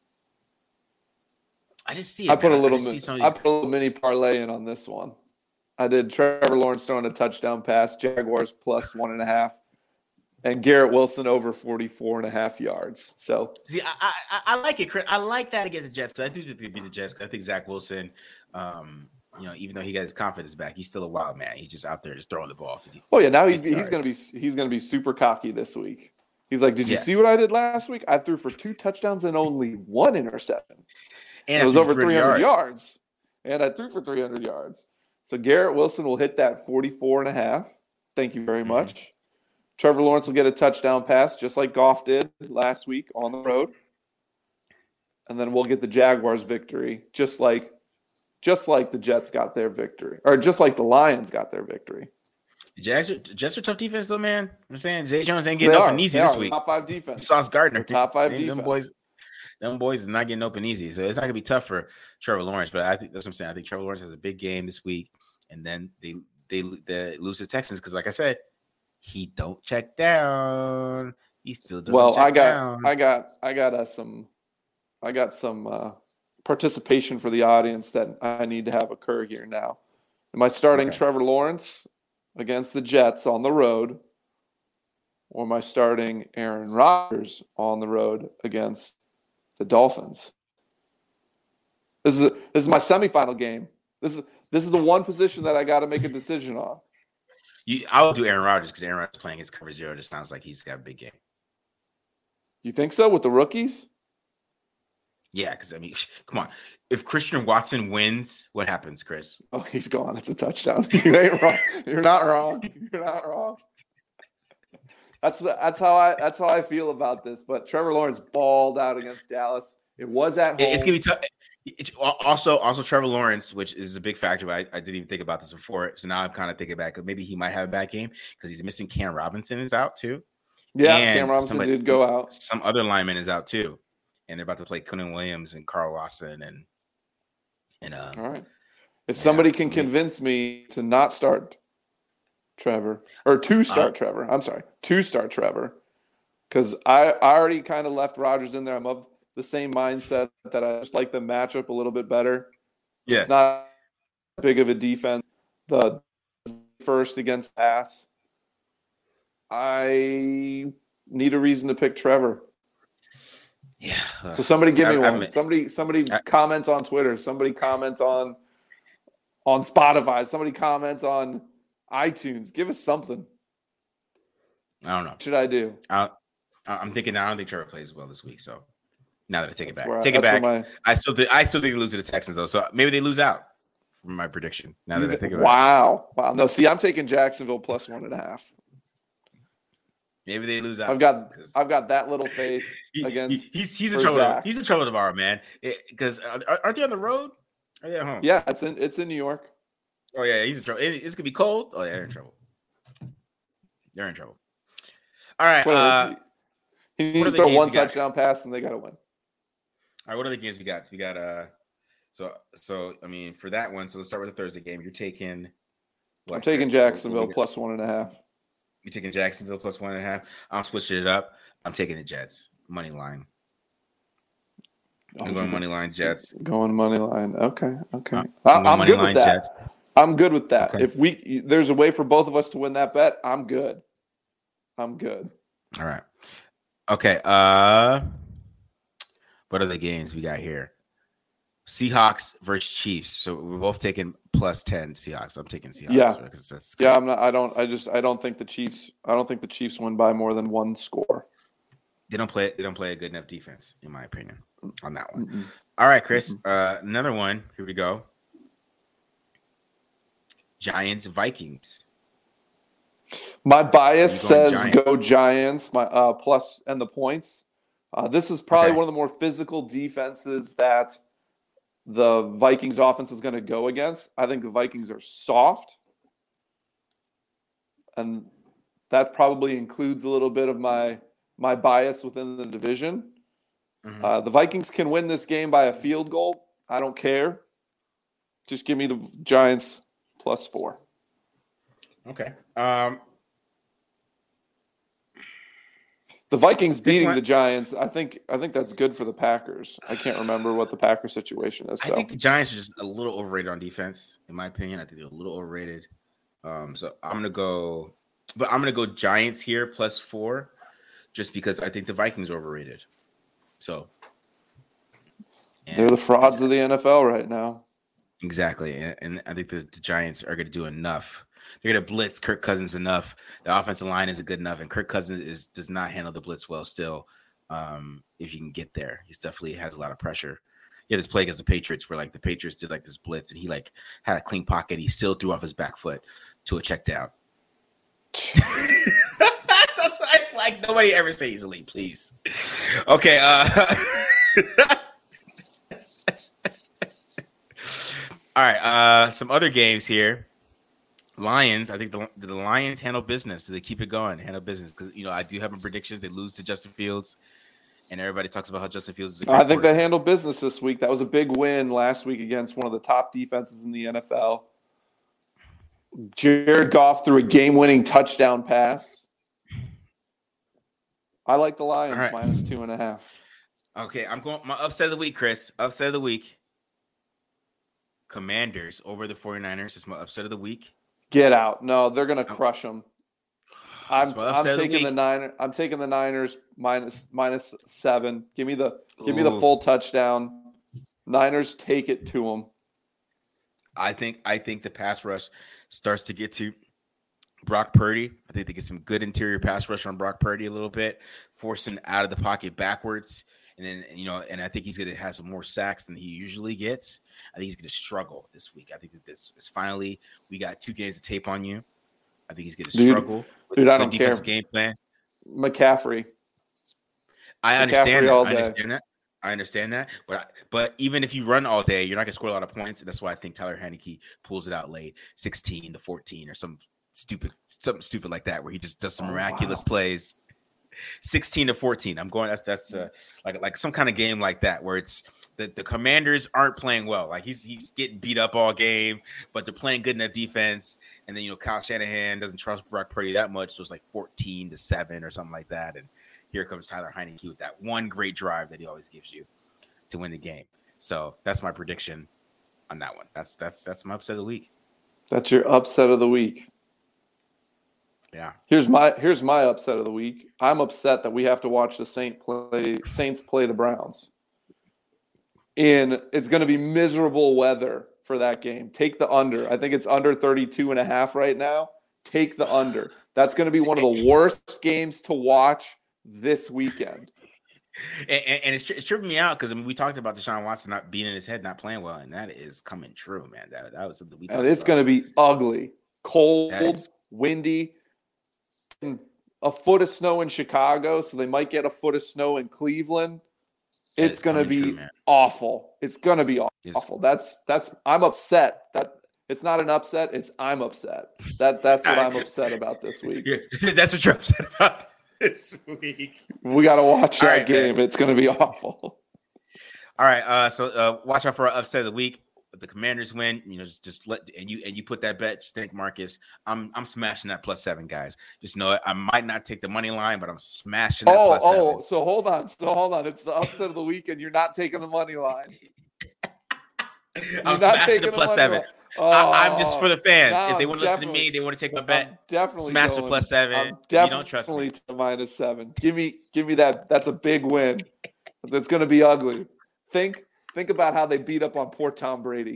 Speaker 1: see it.
Speaker 2: I put a little mini parlay in on this one. I did Trevor Lawrence throwing a touchdown pass, Jaguars plus 1.5, and Garrett Wilson over 44.5 yards. So
Speaker 1: see, I like it, Chris. I like that against the Jets. I do think they beat the Jets. I think Zach Wilson, even though he got his confidence back, he's still a wild man. He's just out there just throwing the ball.
Speaker 2: Now he's gonna be super cocky this week. He's like, did you see what I did last week? I threw for 2 touchdowns and only 1 interception. And it was over 300 yards. And I threw for 300 yards. So Garrett Wilson will hit that 44.5. Thank you very much. Trevor Lawrence will get a touchdown pass, just like Goff did last week on the road. And then we'll get the Jaguars victory, just like the Jets got their victory, or just like the Lions got their victory.
Speaker 1: The Jets are tough defense, though, man. I'm saying Zay Jones ain't getting open easy this week.
Speaker 2: Top 5 defense.
Speaker 1: Sauce Gardner,
Speaker 2: top 5 defense.
Speaker 1: Them boys is not getting open easy, so it's not gonna be tough for Trevor Lawrence. But I think that's what I'm saying. I think Trevor Lawrence has a big game this week, and then they lose to the Texans because, like I said, he don't check down. He still doesn't.
Speaker 2: Well,
Speaker 1: check down.
Speaker 2: I got some participation for the audience that I need to have occur here now. Am I starting Trevor Lawrence against the Jets on the road, or am I starting Aaron Rodgers on the road against the Dolphins? This is my semifinal game. This is the one position that I got to make a decision on.
Speaker 1: I would do Aaron Rodgers because Aaron Rodgers playing his cover 0 just sounds like he's got a big game.
Speaker 2: You think so with the rookies?
Speaker 1: Yeah, because come on. If Christian Watson wins, what happens, Chris?
Speaker 2: Oh, he's gone. It's a touchdown. You ain't wrong. You're not wrong. You're not wrong. That's how I feel about this. But Trevor Lawrence balled out against Dallas. It was at home.
Speaker 1: It's gonna be tough. Also Trevor Lawrence, which is a big factor. But I didn't even think about this before, so now I'm kind of thinking back. Maybe he might have a bad game because he's missing. Cam Robinson is out too.
Speaker 2: Yeah, Cam Robinson did go out.
Speaker 1: Some other lineman is out too, and they're about to play Quinnen Williams and Carl Lawson and
Speaker 2: all right. If somebody can convince me to not start Trevor, or to start Trevor. I'm sorry, to start Trevor, because I already kind of left Rodgers in there. I'm of the same mindset that I just like the matchup a little bit better.
Speaker 1: Yeah,
Speaker 2: it's not big of a defense. The first against pass. I need a reason to pick Trevor.
Speaker 1: Yeah.
Speaker 2: So somebody give me one. Somebody comments on Twitter. Somebody comments on Spotify. Somebody comments on iTunes. Give us something.
Speaker 1: I don't know.
Speaker 2: What should I do?
Speaker 1: I'm thinking I don't think Trevor plays well this week. So now that I take it back, I still think they lose to the Texans though. So maybe they lose out from my prediction. Now that I think about
Speaker 2: it. Wow. No, see, I'm taking Jacksonville plus 1.5.
Speaker 1: Maybe they lose out.
Speaker 2: I've got that little faith against.
Speaker 1: He's in trouble. He's in trouble tomorrow, man. Because aren't they on the road? Are they at home?
Speaker 2: Yeah, it's in New York.
Speaker 1: Oh yeah, he's in trouble. It's gonna be cold. Oh yeah, they're in trouble. They're in trouble. All right.
Speaker 2: He needs to throw one touchdown pass, and they got to win.
Speaker 1: All right. What other games we got? We got So I mean, for that one, so let's start with the Thursday game. You're taking.
Speaker 2: I'm taking Jacksonville plus 1.5.
Speaker 1: You're taking Jacksonville plus 1.5. I'm switching it up. I'm taking the Jets money line. I'm going money line Jets.
Speaker 2: Going money line. Okay. I'm good with that. Jets. I'm good with that. Okay. If there's a way for both of us to win that bet, I'm good. All
Speaker 1: right. Okay. What are the games we got here? Seahawks versus Chiefs. So we're both taking plus 10 Seahawks. I'm taking Seahawks.
Speaker 2: Yeah. I'm not. I don't think the Chiefs. I don't think the Chiefs win by more than one score.
Speaker 1: They don't play a good enough defense, in my opinion, on that one. Mm-mm. All right, Chris. Another one. Here we go. Giants Vikings.
Speaker 2: My bias says Giants. Go Giants. My plus and the points. This is probably
Speaker 1: Okay.
Speaker 2: one of the more physical defenses that the Vikings offense is going to go against. I think the Vikings are soft, and that probably includes a little bit of my bias within the division.
Speaker 1: Mhm.
Speaker 2: The Vikings can win this game by a field goal. I don't care. Just give me the Giants +4.
Speaker 1: Okay.
Speaker 2: The Vikings
Speaker 1: This
Speaker 2: beating
Speaker 1: one,
Speaker 2: the Giants, I think that's good for the Packers. I can't remember what the Packers situation is.
Speaker 1: I
Speaker 2: So
Speaker 1: think the Giants are just a little overrated on defense, in my opinion. I think they're a little overrated. So I'm gonna go Giants here +4, just because I think the Vikings are overrated. So,
Speaker 2: they're the
Speaker 1: and
Speaker 2: frauds of the NFL right now.
Speaker 1: exactly, and I think the Giants are gonna do enough. They're gonna blitz Kirk Cousins enough. The offensive line isn't good enough, and Kirk Cousins does not handle the blitz well. Still, if you can get there, he definitely has a lot of pressure. He had this play against the Patriots where like the Patriots did like this blitz, and he like had a clean pocket. He still threw off his back foot to a check down. That's why it's like nobody ever say he's elite, please. Okay. All right. Some other games here. Lions. I think the Lions handle business. Do they keep it going? Handle business because I do have my predictions. They lose to Justin Fields, and everybody talks about how Justin Fields is a
Speaker 2: I
Speaker 1: great
Speaker 2: think they
Speaker 1: quarterback.
Speaker 2: handled business this week. That was a big win last week against one of the top defenses in the NFL. Jared Goff threw a game-winning touchdown pass. I like the Lions
Speaker 1: All right.
Speaker 2: -2.5.
Speaker 1: Okay, I'm going my upset of the week, Chris. Upset of the week. Commanders over the 49ers. It's my upset of the week.
Speaker 2: Get out. No, they're going to crush them.
Speaker 1: It's my upset of the week.
Speaker 2: I'm taking the Niners -7. Give me the
Speaker 1: Ooh.
Speaker 2: full touchdown. Niners take it to them.
Speaker 1: I think the pass rush starts to get to Brock Purdy. I think they get some good interior pass rush on Brock Purdy a little bit, force him out of the pocket backwards. And then, and I think he's going to have some more sacks than he usually gets. I think he's going to struggle this week. I think that this is finally, we got 2 games of tape on you. I think he's going to struggle.
Speaker 2: Dude, I don't care.
Speaker 1: Game plan.
Speaker 2: McCaffrey.
Speaker 1: I understand
Speaker 2: McCaffrey
Speaker 1: that. I understand that. But even if you run all day, you're not going to score a lot of points. And that's why I think Tyler Heineke pulls it out late, 16-14 or something stupid like that, where he just does some miraculous plays. 16-14. I'm going. That's like some kind of game like that where it's the Commanders aren't playing well. Like he's getting beat up all game, but they're playing good enough defense. And then Kyle Shanahan doesn't trust Brock Purdy that much, so it's like 14-7 or something like that. And here comes Tyler Heineke with that one great drive that he always gives you to win the game. So that's my prediction on that one. That's my upset of the week.
Speaker 2: That's your upset of the week.
Speaker 1: Yeah.
Speaker 2: Here's my upset of the week. I'm upset that we have to watch the Saints play the Browns. And it's going to be miserable weather for that game. Take the under. I think it's under 32.5 right now. Take the under. That's going to be one of the worst games to watch this weekend.
Speaker 1: And it's tripping me out because we talked about Deshaun Watson not being in his head, not playing well, and that is coming true, man. That was something we talked about.
Speaker 2: And it's going to be ugly, cold, windy. A foot of snow in Chicago, so they might get a foot of snow in Cleveland. It's going to be awful. It's going to be awful. That's I'm upset. That it's not an upset. It's I'm upset. That's what I'm upset about this week.
Speaker 1: Yeah, that's what you're upset about this week.
Speaker 2: We got to watch that game. Man. It's going to be awful.
Speaker 1: All right. So watch out for our upset of the week. If the Commanders win, just let you put that bet. Just think, Marcus, I'm smashing that +7, guys. Just know it. I might not take the money line, but I'm smashing that +7.
Speaker 2: So hold on. It's the upset of the week, and you're not taking the money line.
Speaker 1: I'm smashing the +7. I'm just for the fans. If they want to listen to me, they want to take my bet.
Speaker 2: Definitely
Speaker 1: smash the +7.
Speaker 2: You
Speaker 1: don't trust me.
Speaker 2: To -7. Give me that. That's a big win. That's going to be ugly. Think about how they beat up on poor Tom Brady.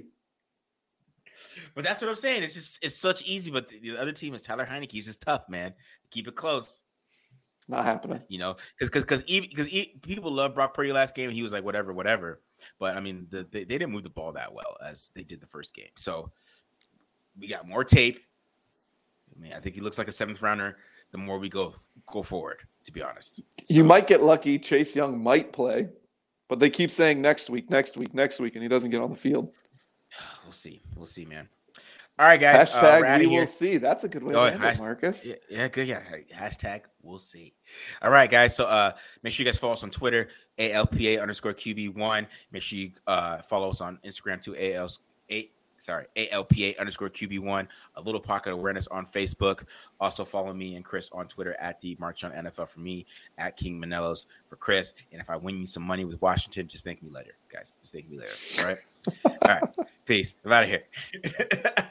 Speaker 1: But that's what I'm saying. It's such easy. But the other team is Tyler Heineke. He's just tough, man. Keep it close.
Speaker 2: Not happening.
Speaker 1: Because people loved Brock Purdy last game. And he was like, whatever. But I mean, they didn't move the ball that well as they did the first game. So we got more tape. I mean, I think he looks like a 7th rounder. The more we go forward. to be honest.
Speaker 2: You might get lucky. Chase Young might play, but they keep saying next week, and he doesn't get on the field.
Speaker 1: We'll see, man. All right, guys.
Speaker 2: Hashtag we will see. That's a good way to end it, Marcus.
Speaker 1: Yeah, good. Yeah. Hashtag we'll see. All right, guys. So make sure you guys follow us on Twitter, ALPA_QB1. Make sure you follow us on Instagram too, ALPA_QB1. A Little Pocket Awareness on Facebook. Also follow me and Chris on Twitter at the Mark John NFL for me, at King Manellos for Chris. And if I win you some money with Washington, just thank me later, guys. Just thank me later. All right. All right. Peace. I'm out of here.